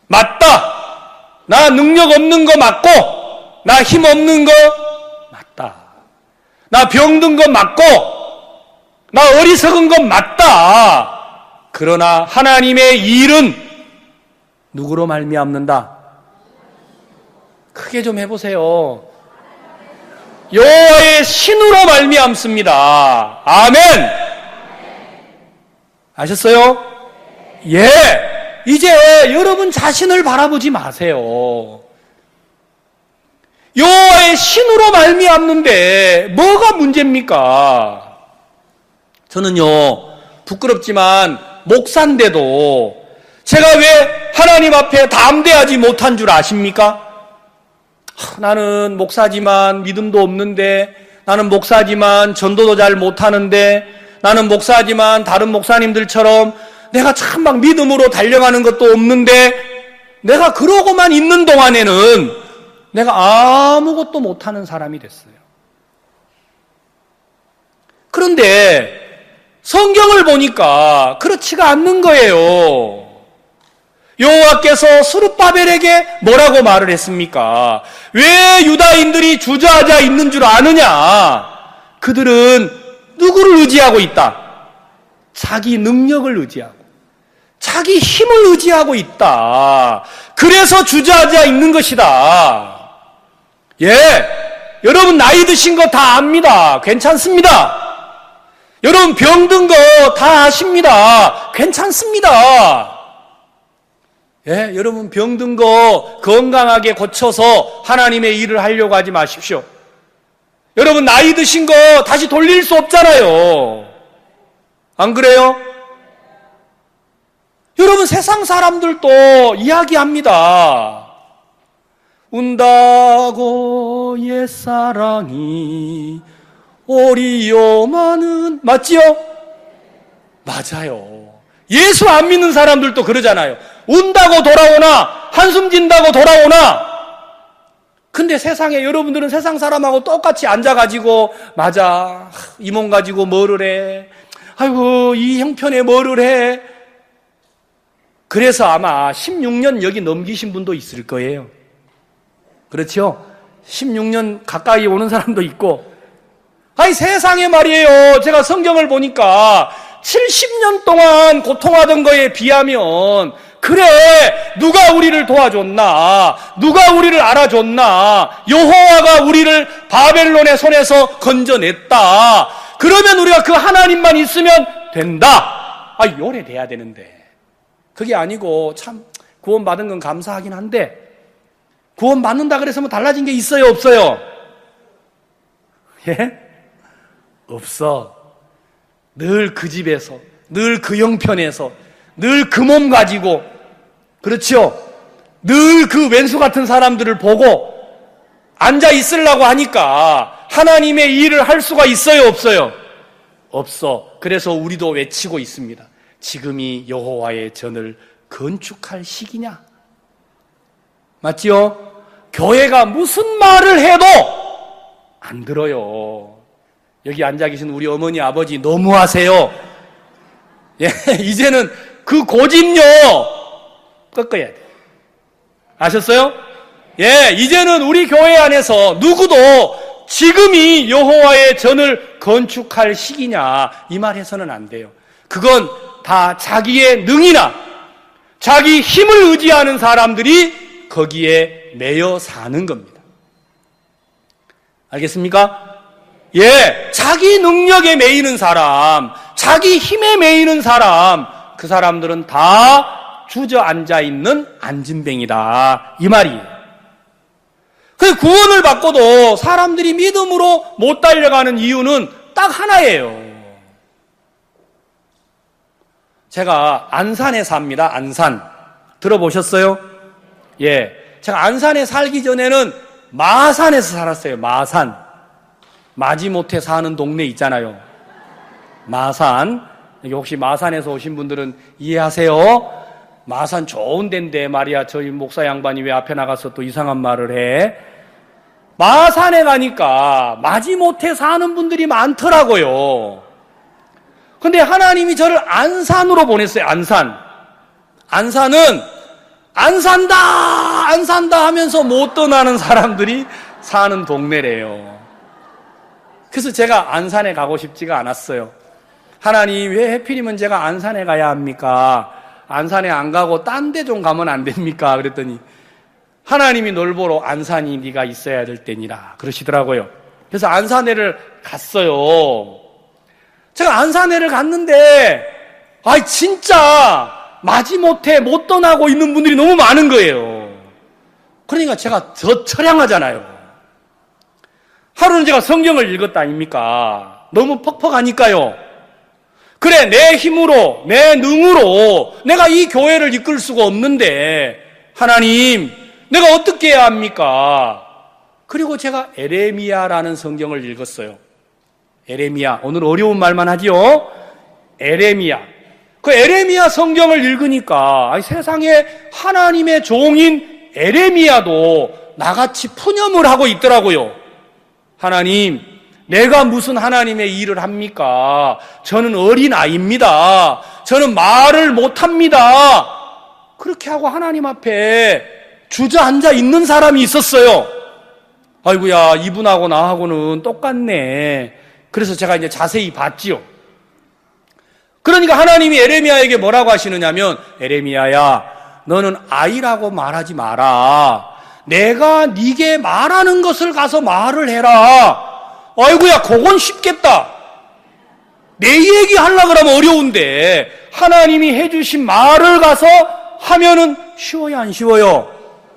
S1: 맞다. 나 능력 없는 거 맞고, 나 힘 없는 거 맞다. 나 병든 거 맞고, 나 어리석은 건 맞다. 그러나 하나님의 일은 누구로 말미암는다? 크게 좀 해보세요. 여호와의 신으로 말미암습니다. 아멘. 아셨어요? 예. 이제 여러분 자신을 바라보지 마세요. 여호와의 신으로 말미암는데 뭐가 문제입니까? 저는요, 부끄럽지만 목사인데도 제가 왜 하나님 앞에 담대하지 못한 줄 아십니까? 나는 목사지만 믿음도 없는데, 나는 목사지만 전도도 잘 못하는데, 나는 목사지만 다른 목사님들처럼 내가 참 막 믿음으로 달려가는 것도 없는데, 내가 그러고만 있는 동안에는 내가 아무것도 못하는 사람이 됐어요. 그런데 성경을 보니까 그렇지가 않는 거예요. 여호와께서 스룹바벨에게 뭐라고 말을 했습니까? 왜 유다인들이 주저하자 있는 줄 아느냐? 그들은 누구를 의지하고 있다? 자기 능력을 의지하고, 자기 힘을 의지하고 있다. 그래서 주저하자 있는 것이다. 예, 여러분 나이 드신 거 다 압니다. 괜찮습니다. 여러분 병든 거 다 아십니다. 괜찮습니다. 예, 여러분 병든 거 건강하게 고쳐서 하나님의 일을 하려고 하지 마십시오. 여러분 나이 드신 거 다시 돌릴 수 없잖아요. 안 그래요? 여러분 세상 사람들도 이야기합니다. 운다고 옛사랑이 오리요마는, 맞지요? 맞아요. 예수 안 믿는 사람들도 그러잖아요. 운다고 돌아오나 한숨 진다고 돌아오나. 근데 세상에 여러분들은 세상 사람하고 똑같이 앉아가지고, 맞아, 이 몸 가지고 뭐를 해, 아이고 이 형편에 뭐를 해. 그래서 아마 십육 년 여기 넘기신 분도 있을 거예요. 그렇죠? 십육 년 가까이 오는 사람도 있고. 아니 세상에 말이에요, 제가 성경을 보니까 칠십 년 동안 고통하던 거에 비하면, 그래 누가 우리를 도와줬나, 누가 우리를 알아줬나, 여호와가 우리를 바벨론의 손에서 건져냈다. 그러면 우리가 그 하나님만 있으면 된다. 아, 요래 돼야 되는데 그게 아니고, 참 구원 받은 건 감사하긴 한데 구원 받는다 그래서 뭐 달라진 게 있어요, 없어요? 예? 없어. 늘 그 집에서, 늘 그 형편에서, 늘 그 몸 가지고, 그렇죠? 늘 그 왼수 같은 사람들을 보고 앉아 있으려고 하니까 하나님의 일을 할 수가 있어요, 없어요? 없어. 그래서 우리도 외치고 있습니다. 지금이 여호와의 전을 건축할 시기냐? 맞지요? 교회가 무슨 말을 해도 안 들어요. 여기 앉아 계신 우리 어머니 아버지 너무하세요. 예, 이제는 그 고집요 꺾어야 돼. 아셨어요? 예, 이제는 우리 교회 안에서 누구도 지금이 여호와의 전을 건축할 시기냐 이 말 해서는 안 돼요. 그건 다 자기의 능이나 자기 힘을 의지하는 사람들이 거기에 매여 사는 겁니다. 알겠습니까? 예, 자기 능력에 매이는 사람, 자기 힘에 매이는 사람, 그 사람들은 다 주저앉아 있는 안진뱅이다 이 말이에요. 그 구원을 받고도 사람들이 믿음으로 못 달려가는 이유는 딱 하나예요. 제가 안산에 삽니다. 안산 들어보셨어요? 예, 제가 안산에 살기 전에는 마산에서 살았어요. 마산. 마지못해 사는 동네 있잖아요. 마산. 여기 혹시 마산에서 오신 분들은 이해하세요? 마산 좋은 데인데 말이야, 저희 목사 양반이 왜 앞에 나가서 또 이상한 말을 해? 마산에 가니까 마지못해 사는 분들이 많더라고요. 근데 하나님이 저를 안산으로 보냈어요. 안산. 안산은 안 산다, 안 산다 하면서 못 떠나는 사람들이 사는 동네래요. 그래서 제가 안산에 가고 싶지가 않았어요. 하나님, 왜 해필이면 제가 안산에 가야 합니까? 안산에 안 가고 딴 데 좀 가면 안 됩니까? 그랬더니 하나님이 널 보러 안산이 네가 있어야 될 때니라 그러시더라고요. 그래서 안산에를 갔어요. 제가 안산에를 갔는데 아이 진짜 마지못해 못 떠나고 있는 분들이 너무 많은 거예요. 그러니까 제가 더 처량하잖아요. 하루는 제가 성경을 읽었다 아닙니까? 너무 퍽퍽하니까요. 그래, 내 힘으로, 내 능으로 내가 이 교회를 이끌 수가 없는데 하나님, 내가 어떻게 해야 합니까? 그리고 제가 에레미야라는 성경을 읽었어요. 에레미야, 오늘 어려운 말만 하지요. 에레미야. 그 에레미야 성경을 읽으니까 아니, 세상에 하나님의 종인 에레미야도 나같이 푸념을 하고 있더라고요. 하나님, 내가 무슨 하나님의 일을 합니까? 저는 어린아이입니다. 저는 말을 못합니다. 그렇게 하고 하나님 앞에 주저앉아 있는 사람이 있었어요. 아이고야, 이분하고 나하고는 똑같네. 그래서 제가 이제 자세히 봤지요. 그러니까 하나님이 에레미야에게 뭐라고 하시느냐면, 에레미야야, 너는 아이라고 말하지 마라. 내가 네게 말하는 것을 가서 말을 해라. 아이고야, 그건 쉽겠다. 내 얘기 하려고 그러면 어려운데 하나님이 해주신 말을 가서 하면은 쉬워요, 안 쉬워요?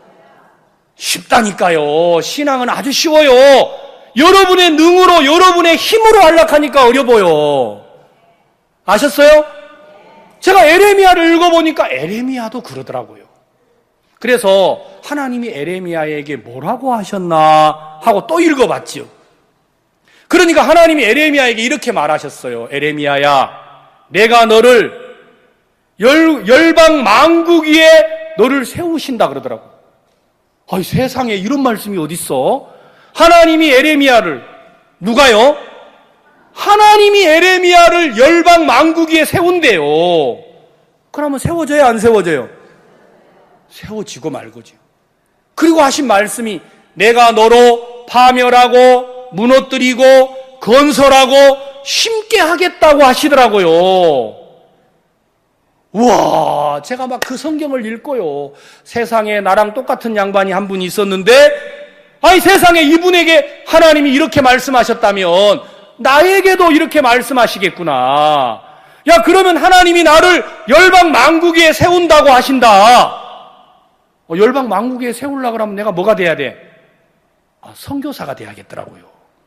S1: 쉽다니까요. 신앙은 아주 쉬워요. 여러분의 능으로, 여러분의 힘으로 하려하니까 어려워요. 아셨어요? 제가 에레미야를 읽어보니까 에레미야도 그러더라고요. 그래서 하나님이 에레미야에게 뭐라고 하셨나 하고 또 읽어봤지요. 그러니까 하나님이 에레미야에게 이렇게 말하셨어요. 에레미야야, 내가 너를 열, 열방 만국 위에 너를 세우신다 그러더라고요. 아이, 세상에 이런 말씀이 어딨어? 하나님이 에레미야를, 누가요? 하나님이 에레미야를 열방 만국 위에 세운대요. 그러면 세워져요, 안 세워져요? 세워지고 말고죠. 그리고 하신 말씀이 내가 너로 파멸하고 무너뜨리고 건설하고 심게 하겠다고 하시더라고요. 우와, 제가 막 그 성경을 읽고요. 세상에 나랑 똑같은 양반이 한 분 있었는데, 아니 세상에 이분에게 하나님이 이렇게 말씀하셨다면 나에게도 이렇게 말씀하시겠구나. 야, 그러면 하나님이 나를 열방 만국에 세운다고 하신다. 어, 열방 만국에 세우려고 하면 내가 뭐가 돼야 돼? 아, 선교사가 돼야겠더라고요.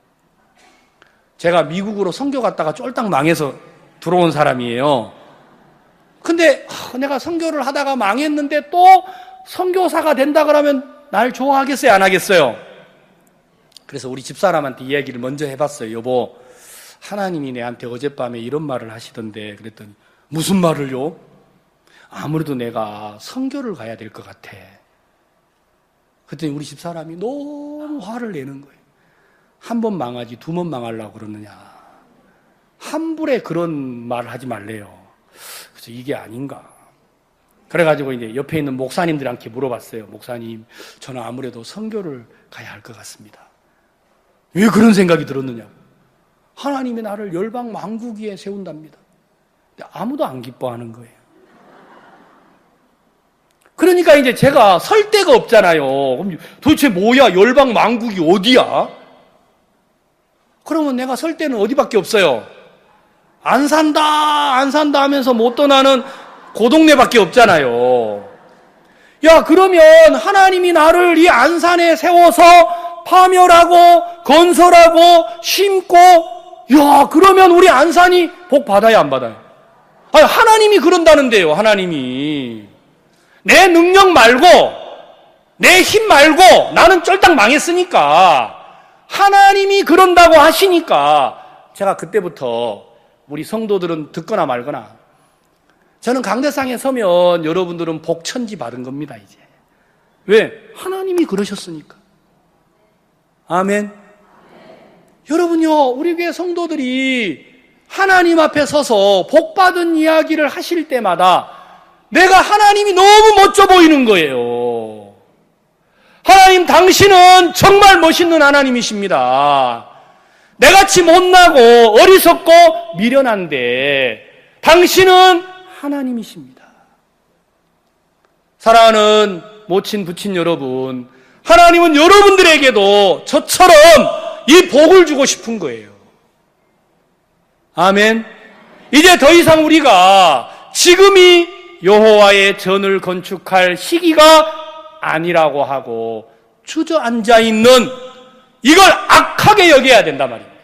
S1: 제가 미국으로 선교 갔다가 쫄딱 망해서 들어온 사람이에요. 근데 아, 내가 선교를 하다가 망했는데 또 선교사가 된다 그러면 날 좋아하겠어요, 안 하겠어요? 그래서 우리 집사람한테 이야기를 먼저 해봤어요. 여보, 하나님이 내한테 어젯밤에 이런 말을 하시던데. 그랬더니 무슨 말을요? 아무래도 내가 선교를 가야 될 것 같아. 그랬더니 우리 집사람이 너무 화를 내는 거예요. 한 번 망하지 두 번 망하려고 그러느냐. 함부로 그런 말을 하지 말래요. 그래서 이게 아닌가. 그래가지고 이제 옆에 있는 목사님들한테 물어봤어요. 목사님, 저는 아무래도 선교를 가야 할 것 같습니다. 왜 그런 생각이 들었느냐. 하나님이 나를 열방 만국 위에 세운답니다. 근데 아무도 안 기뻐하는 거예요. 그러니까 이제 제가 설 데가 없잖아요. 그럼 도대체 뭐야? 열방 만국이 어디야? 그러면 내가 설 데는 어디밖에 없어요? 안 산다, 안 산다 하면서 못 떠나는 그 동네밖에 없잖아요. 야, 그러면 하나님이 나를 이 안산에 세워서 파멸하고 건설하고 심고, 야, 그러면 우리 안산이 복 받아야 안 받아요? 아니, 하나님이 그런다는데요, 하나님이. 내 능력 말고, 내 힘 말고, 나는 쫄딱 망했으니까, 하나님이 그런다고 하시니까, 제가 그때부터 우리 성도들은 듣거나 말거나, 저는 강대상에 서면 여러분들은 복천지 받은 겁니다, 이제. 왜? 하나님이 그러셨으니까. 아멘. 여러분요, 우리 교회 성도들이 하나님 앞에 서서 복받은 이야기를 하실 때마다 내가 하나님이 너무 멋져 보이는 거예요. 하나님, 당신은 정말 멋있는 하나님이십니다. 내같이 못나고 어리석고 미련한데 당신은 하나님이십니다. 사랑하는 모친 부친 여러분, 하나님은 여러분들에게도 저처럼 이 복을 주고 싶은 거예요. 아멘. 이제 더 이상 우리가 지금이 여호와의 전을 건축할 시기가 아니라고 하고 주저앉아 있는 이걸 악하게 여겨야 된단 말입니다.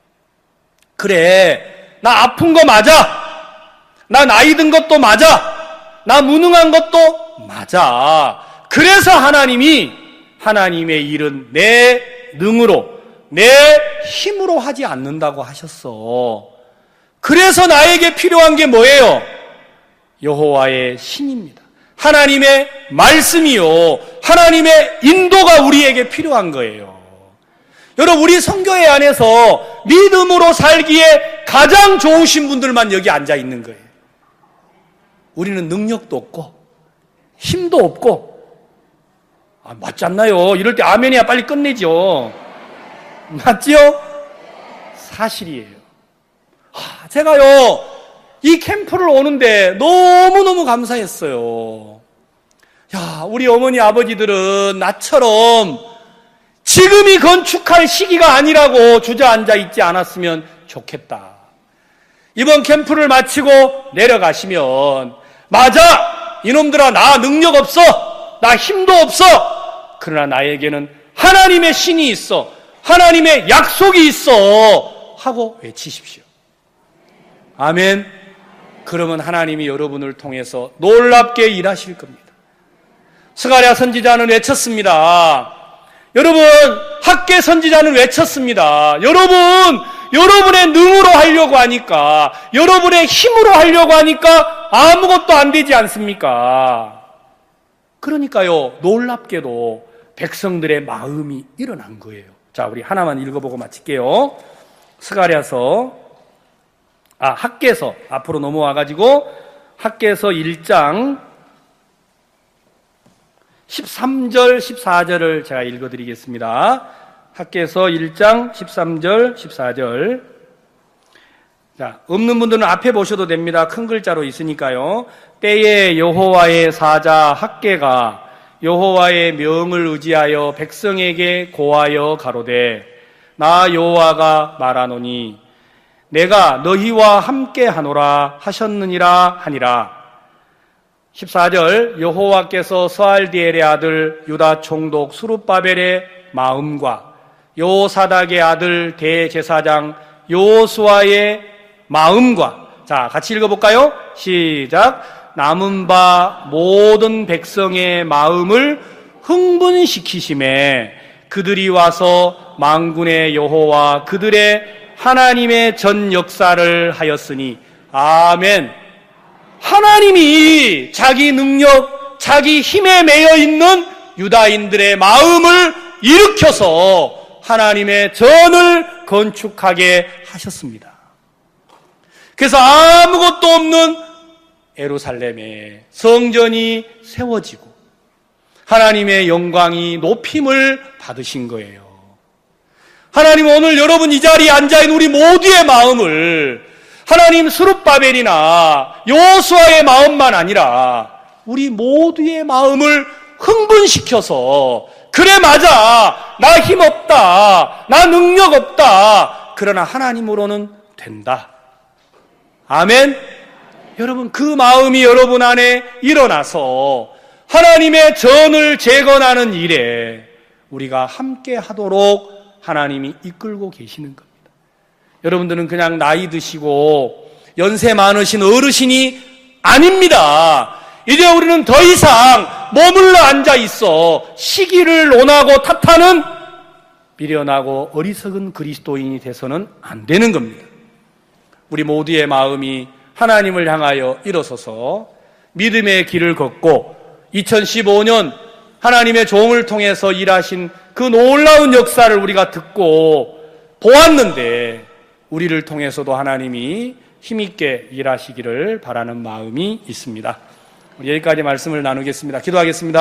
S1: 그래, 나 아픈 거 맞아. 나 나이 든 것도 맞아. 나 무능한 것도 맞아. 그래서 하나님이 하나님의 일은 내 능으로, 내 힘으로 하지 않는다고 하셨어. 그래서 나에게 필요한 게 뭐예요? 여호와의 신입니다. 하나님의 말씀이요, 하나님의 인도가 우리에게 필요한 거예요. 여러분, 우리 선교회 안에서 믿음으로 살기에 가장 좋으신 분들만 여기 앉아 있는 거예요. 우리는 능력도 없고 힘도 없고, 아, 맞지 않나요? 이럴 때 아멘이야 빨리 끝내죠. 맞지요? 사실이에요. 아, 제가요 이 캠프를 오는데 너무너무 감사했어요. 야, 우리 어머니 아버지들은 나처럼 지금이 건축할 시기가 아니라고 주저앉아 있지 않았으면 좋겠다. 이번 캠프를 마치고 내려가시면, 맞아! 이놈들아, 나 능력 없어! 나 힘도 없어! 그러나 나에게는 하나님의 신이 있어! 하나님의 약속이 있어! 하고 외치십시오. 아멘. 그러면 하나님이 여러분을 통해서 놀랍게 일하실 겁니다. 스가랴 선지자는 외쳤습니다. 여러분, 학개 선지자는 외쳤습니다. 여러분, 여러분의 능으로 하려고 하니까, 여러분의 힘으로 하려고 하니까 아무것도 안 되지 않습니까? 그러니까요, 놀랍게도 백성들의 마음이 일어난 거예요. 자, 우리 하나만 읽어보고 마칠게요. 스가랴서, 아, 학개서 앞으로 넘어와가지고 학개서 일 장 십삼 절, 십사 절을 제가 읽어드리겠습니다. 학개서 일 장 십삼 절, 십사 절. 자, 없는 분들은 앞에 보셔도 됩니다. 큰 글자로 있으니까요. 때에 여호와의 사자 학개가 여호와의 명을 의지하여 백성에게 고하여 가로되, 나 여호와가 말하노니 내가 너희와 함께 하노라 하셨느니라 하니라. 십사 절, 여호와께서 스알디엘의 아들 유다 총독 수룹바벨의 마음과 요사닥의 아들 대제사장 요수아의 마음과, 자, 같이 읽어볼까요? 시작. 남은 바 모든 백성의 마음을 흥분시키심에 그들이 와서 만군의 여호와 그들의 하나님의 전 역사를 하였으니. 아멘. 하나님이 자기 능력, 자기 힘에 매여 있는 유다인들의 마음을 일으켜서 하나님의 전을 건축하게 하셨습니다. 그래서 아무것도 없는 예루살렘에 성전이 세워지고 하나님의 영광이 높임을 받으신 거예요. 하나님은 오늘 여러분 이 자리에 앉아있는 우리 모두의 마음을 하나님 스룹바벨이나 여호수아의 마음만 아니라 우리 모두의 마음을 흥분시켜서, 그래 맞아, 나 힘없다, 나 능력 없다, 그러나 하나님으로는 된다. 아멘. 여러분, 그 마음이 여러분 안에 일어나서 하나님의 전을 재건하는 일에 우리가 함께 하도록 하나님이 이끌고 계시는 겁니다. 여러분들은 그냥 나이 드시고 연세 많으신 어르신이 아닙니다. 이제 우리는 더 이상 머물러 앉아 있어 시기를 논하고 탓하는 미련하고 어리석은 그리스도인이 돼서는 안 되는 겁니다. 우리 모두의 마음이 하나님을 향하여 일어서서 믿음의 길을 걷고 이천십오 년 하나님의 종을 통해서 일하신 그 놀라운 역사를 우리가 듣고 보았는데, 우리를 통해서도 하나님이 힘있게 일하시기를 바라는 마음이 있습니다. 여기까지 말씀을 나누겠습니다. 기도하겠습니다.